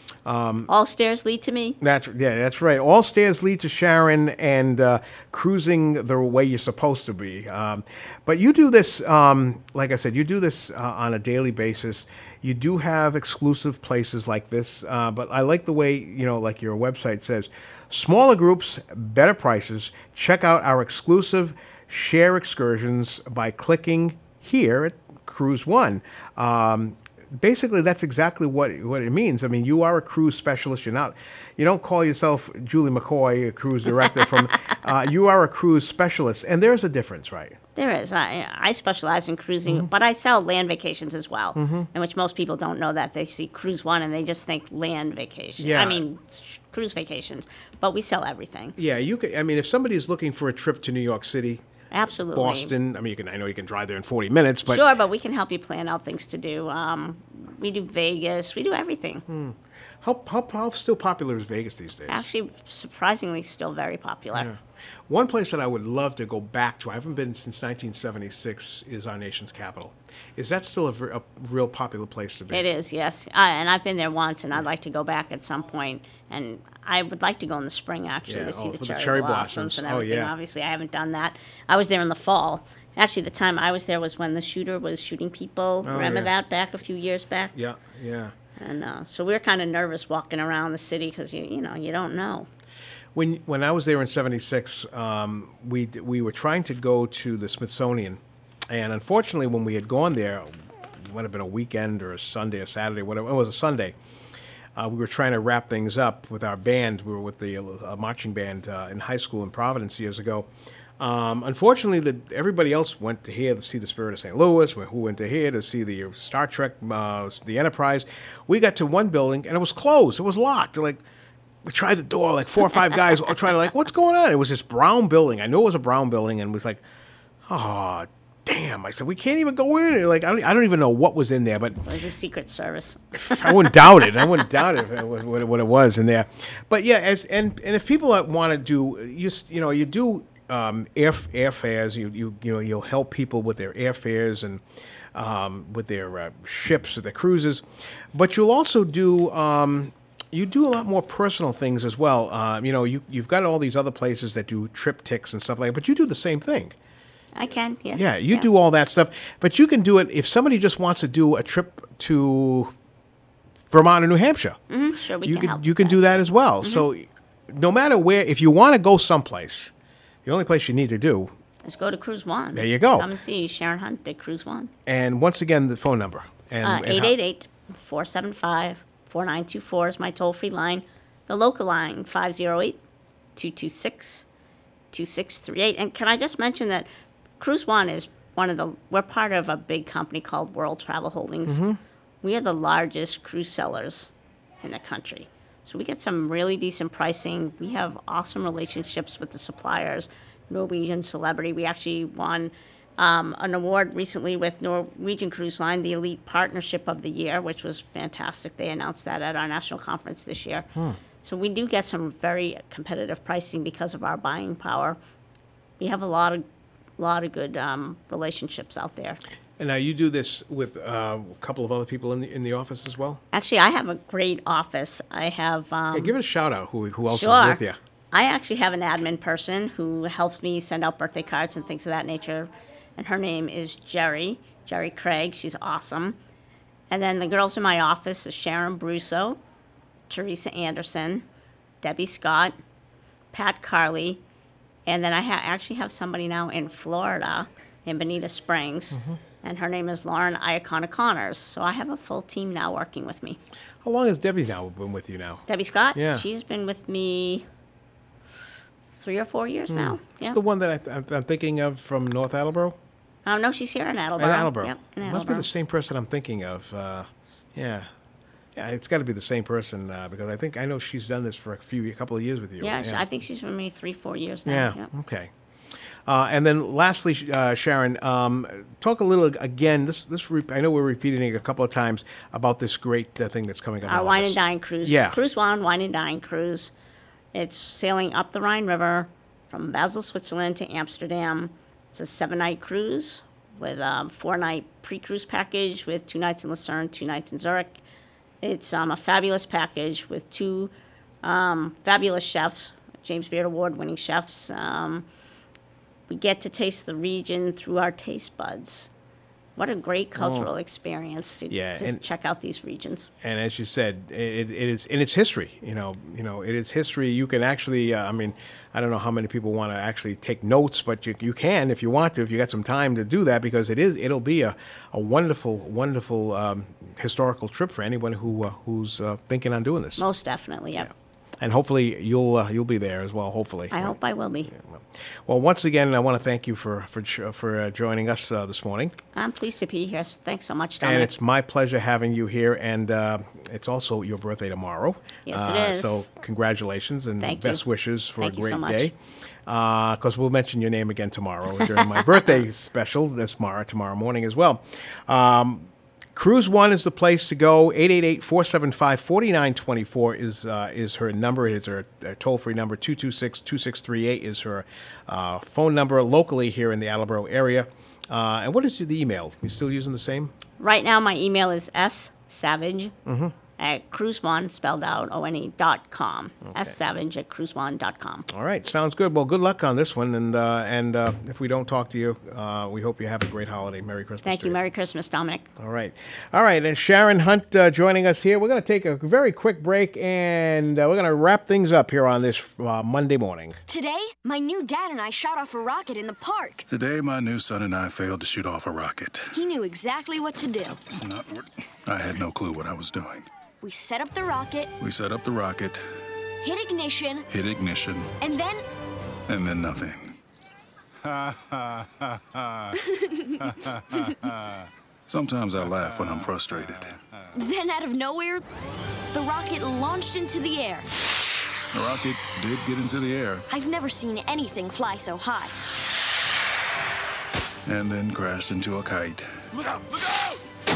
Um, All stairs lead to me. That's yeah, that's right. All stairs lead to Sharon, and uh, cruising the way you're supposed to be. Um, but you do this, um, like I said, you do this uh, on a daily basis. You do have exclusive places like this, uh, but I like the way you know, like your website says, smaller groups, better prices. Check out our exclusive share excursions by clicking here at Cruise One. Um, Basically, that's exactly what what it means. I mean, you are a cruise specialist. You're not, you don't call yourself Julie McCoy, a cruise director. From, uh, you are a cruise specialist, and there's a difference, right? There is. I, I specialize in cruising, Mm-hmm. but I sell land vacations as well, in which most people don't know that. They see Cruise One and they just think land vacation. Yeah. I mean, sh- cruise vacations, but we sell everything. Yeah, you could. I mean, if somebody's looking for a trip to New York City, Absolutely. Boston, I mean, you can. I know you can drive there in forty minutes, but Sure, but we can help you plan out things to do. Um, we do Vegas. We do everything. how, how how still popular is Vegas these days? Actually, surprisingly, still very popular. Yeah. One place that I would love to go back to, I haven't been since nineteen seventy-six, is our nation's capital. Is that still a, ver- a real popular place to be? It is, yes. I, and I've been there once, and I'd like to go back at some point. And I would like to go in the spring, actually, Yeah, to see oh, the for the cherry, cherry blossoms, blossoms. and Oh, everything. yeah. Obviously, I haven't done that. I was there in the fall. Actually, the time I was there was when the shooter was shooting people. Oh, Remember yeah. that back a few years back? Yeah, yeah. And uh, so we were kind of nervous walking around the city because, you, you know, you don't know. When when I was there in seventy-six, um, we d- we were trying to go to the Smithsonian, and unfortunately, when we had gone there, it might have been a weekend or a Sunday or Saturday, whatever. It was a Sunday. Uh, we were trying to wrap things up with our band. We were with the uh, marching band uh, in high school in Providence years ago. Um, unfortunately, the, everybody else went to here to see the Spirit of Saint Louis. Who went to here to see the Star Trek, uh, the Enterprise. We got to one building and it was closed. It was locked. Like. We tried the door, like four or five guys were trying to like, what's going on? It was this brown building. I knew it was a brown building, and it was like, oh, damn. I said, we can't even go in. Like, I don't, I don't even know what was in there, but It was a Secret Service. I wouldn't doubt it. I wouldn't doubt it, it was, what, it- what it was in there. But yeah, as and and if people want to do, you s- you know, you do um, air airfares. You you you know, you'll help people with their airfares and um, with their uh, ships, their cruises, but you'll also do. Um, you do a lot more personal things as well. Uh, you know, you, you've got all these other places that do triptychs and stuff like that, but you do the same thing. I can, yes. Yeah, you do all that stuff, but you can do it if somebody just wants to do a trip to Vermont or New Hampshire. Mm-hmm. Sure, we you can can help you with can that. do that as well. Mm-hmm. So no matter where, if you want to go someplace, the only place you need to do, Let's go to Cruise One. There you go. Come and see Sharon Hunt at Cruise One. and once again, the phone number. And, Uh, and how- eight eight eight, four seven five, four nine two four is my toll-free line. The local line, five oh eight, two two six, two six three eight. And can I just mention that Cruise One is one of the, we're part of a big company called World Travel Holdings. Mm-hmm. We are the largest cruise sellers in the country. So we get some really decent pricing. We have awesome relationships with the suppliers. Norwegian Celebrity. We actually won um, an award recently with Norwegian Cruise Line, the Elite Partnership of the Year, which was fantastic. They announced that at our national conference this year. Hmm. So we do get some very competitive pricing because of our buying power. We have a lot of lot of good um, relationships out there. And now you do this with uh, a couple of other people in the, in the office as well? Actually, I have a great office. I have um, Hey, give it a shout out. Who, who else Sure. is with you? I actually have an admin person who helps me send out birthday cards and things of that nature. And her name is Jerry, Jerry Craig. She's awesome. And then the girls in my office is Sharon Brusso, Teresa Anderson, Debbie Scott, Pat Carley. And then I ha- actually have somebody now in Florida, in Bonita Springs. Mm-hmm. And her name is Lauren Iacona Connors. So I have a full team now working with me. How long has Debbie now been with you now? Debbie Scott? Yeah. She's been with me three or four years now. It's Yeah. the one that I, I'm, I'm thinking of from North Attleboro? Oh, no, she's here in Attleboro. In Attleboro. Yep, in Must be Attleboro. the same person I'm thinking of. Uh, yeah. Yeah, it's got to be the same person uh, because I think I know she's done this for a few, a couple of years with you. Yeah, she- I think she's been with me three, four years now. Yeah. Yep. Okay. Uh, and then lastly, uh, Sharon, um, talk a little again. This, this re- I know we're repeating it a couple of times about this great uh, thing that's coming up. Our in Wine August. and Dine Cruise. Yeah. Cruise One, Wine and Dine Cruise. It's sailing up the Rhine River from Basel, Switzerland to Amsterdam. It's a seven-night cruise with a four-night pre-cruise package with two nights in Lucerne, two nights in Zurich. It's um, a fabulous package with two um, fabulous chefs, James Beard Award-winning chefs. Um, we get to taste the region through our taste buds. What a great cultural experience to, Yeah, to and- check out these regions. And as you said, it, it is in its history. You know, you know, it is history. You can actually, uh, I mean, I don't know how many people want to actually take notes, but you, you can if you want to, if you got some time to do that, because it is, it'll be a, a wonderful, wonderful um, historical trip for anyone who uh, who's uh, thinking on doing this. Most definitely, yep. And hopefully you'll uh, you'll be there as well. Hopefully. I hope I will be. Well, once again, I want to thank you for for j- for uh, joining us uh, this morning. I'm pleased to be here. Thanks so much, Dominic. And it's my pleasure having you here. And uh, it's also your birthday tomorrow. Yes, it Uh, is. So congratulations and Thank you. best wishes for Thank a you great so much. day. Because we'll mention your name again tomorrow during my birthday special this tomorrow, tomorrow morning as well. Um, Cruise One is the place to go. eight eight eight, four seven five, four nine two four is uh, is her number. It is her uh, toll-free number. two two six, two six three eight is her uh, phone number locally here in the Attleboro area. Uh, and what is the email? You still using the same? Right now, my email is ssavage Mm-hmm. at cruiseone, spelled out, O N E, dot com. ssavage at cruiseone dot com. All right, sounds good. Well, good luck on this one. And uh, and uh, if we don't talk to you, uh, we hope you have a great holiday. Merry Christmas. Thank to you. Merry Christmas, Dominic. All right. All right. And Sharon Hunt uh, joining us here. We're going to take a very quick break and uh, we're going to wrap things up here on this uh, Monday morning. Today, my new dad and I shot off a rocket in the park. Today, my new son and I failed to shoot off a rocket. He knew exactly what to do. It's not what I had no clue what I was doing. We set up the rocket, We set up the rocket, hit ignition, hit ignition, and then and then nothing. Sometimes I laugh when I'm frustrated. then out of nowhere, the rocket launched into the air. The rocket did get into the air I've never seen anything fly so high. and then crashed into a kite. Look out! Look out!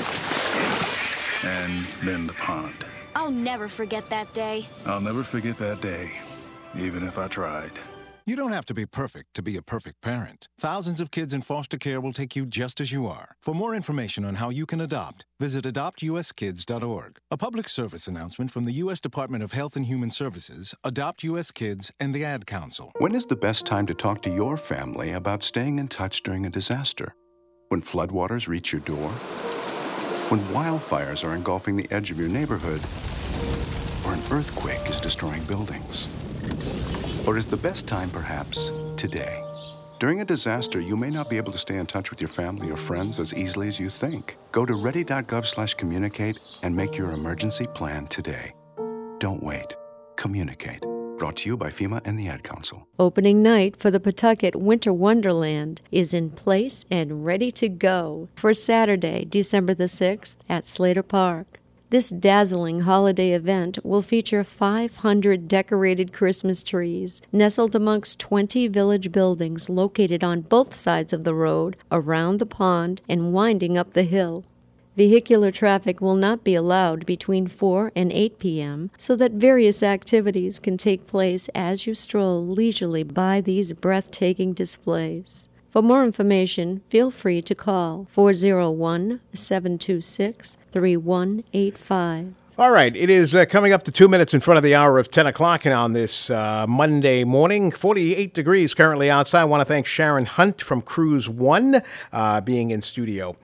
And then the pond. I'll never forget that day. I'll never forget that day, even if I tried. You don't have to be perfect to be a perfect parent. Thousands of kids in foster care will take you just as you are. For more information on how you can adopt, visit adopt u s kids dot org. A public service announcement from the U S Department of Health and Human Services, Adopt U S Kids, and the Ad Council. When is the best time to talk to your family about staying in touch during a disaster? When floodwaters reach your door? When wildfires are engulfing the edge of your neighborhood? Or an earthquake is destroying buildings? Or is the best time perhaps today? During a disaster, you may not be able to stay in touch with your family or friends as easily as you think. Go to ready.gov slash communicate and make your emergency plan today. Don't wait. Communicate. Brought to you by FEMA and the Ad Council. Opening night for the Pawtucket Winter Wonderland is in place and ready to go for Saturday, December the sixth at Slater Park. This dazzling holiday event will feature five hundred decorated Christmas trees nestled amongst twenty village buildings located on both sides of the road, around the pond, and winding up the hill. Vehicular traffic will not be allowed between four and eight p.m. so that various activities can take place as you stroll leisurely by these breathtaking displays. For more information, feel free to call four oh one, seven two six, three one eight five. All right, it is uh, coming up to two minutes in front of the hour of ten o'clock on this uh, Monday morning. forty-eight degrees currently outside. I want to thank Sharon Hunt from Cruise One uh, being in studio.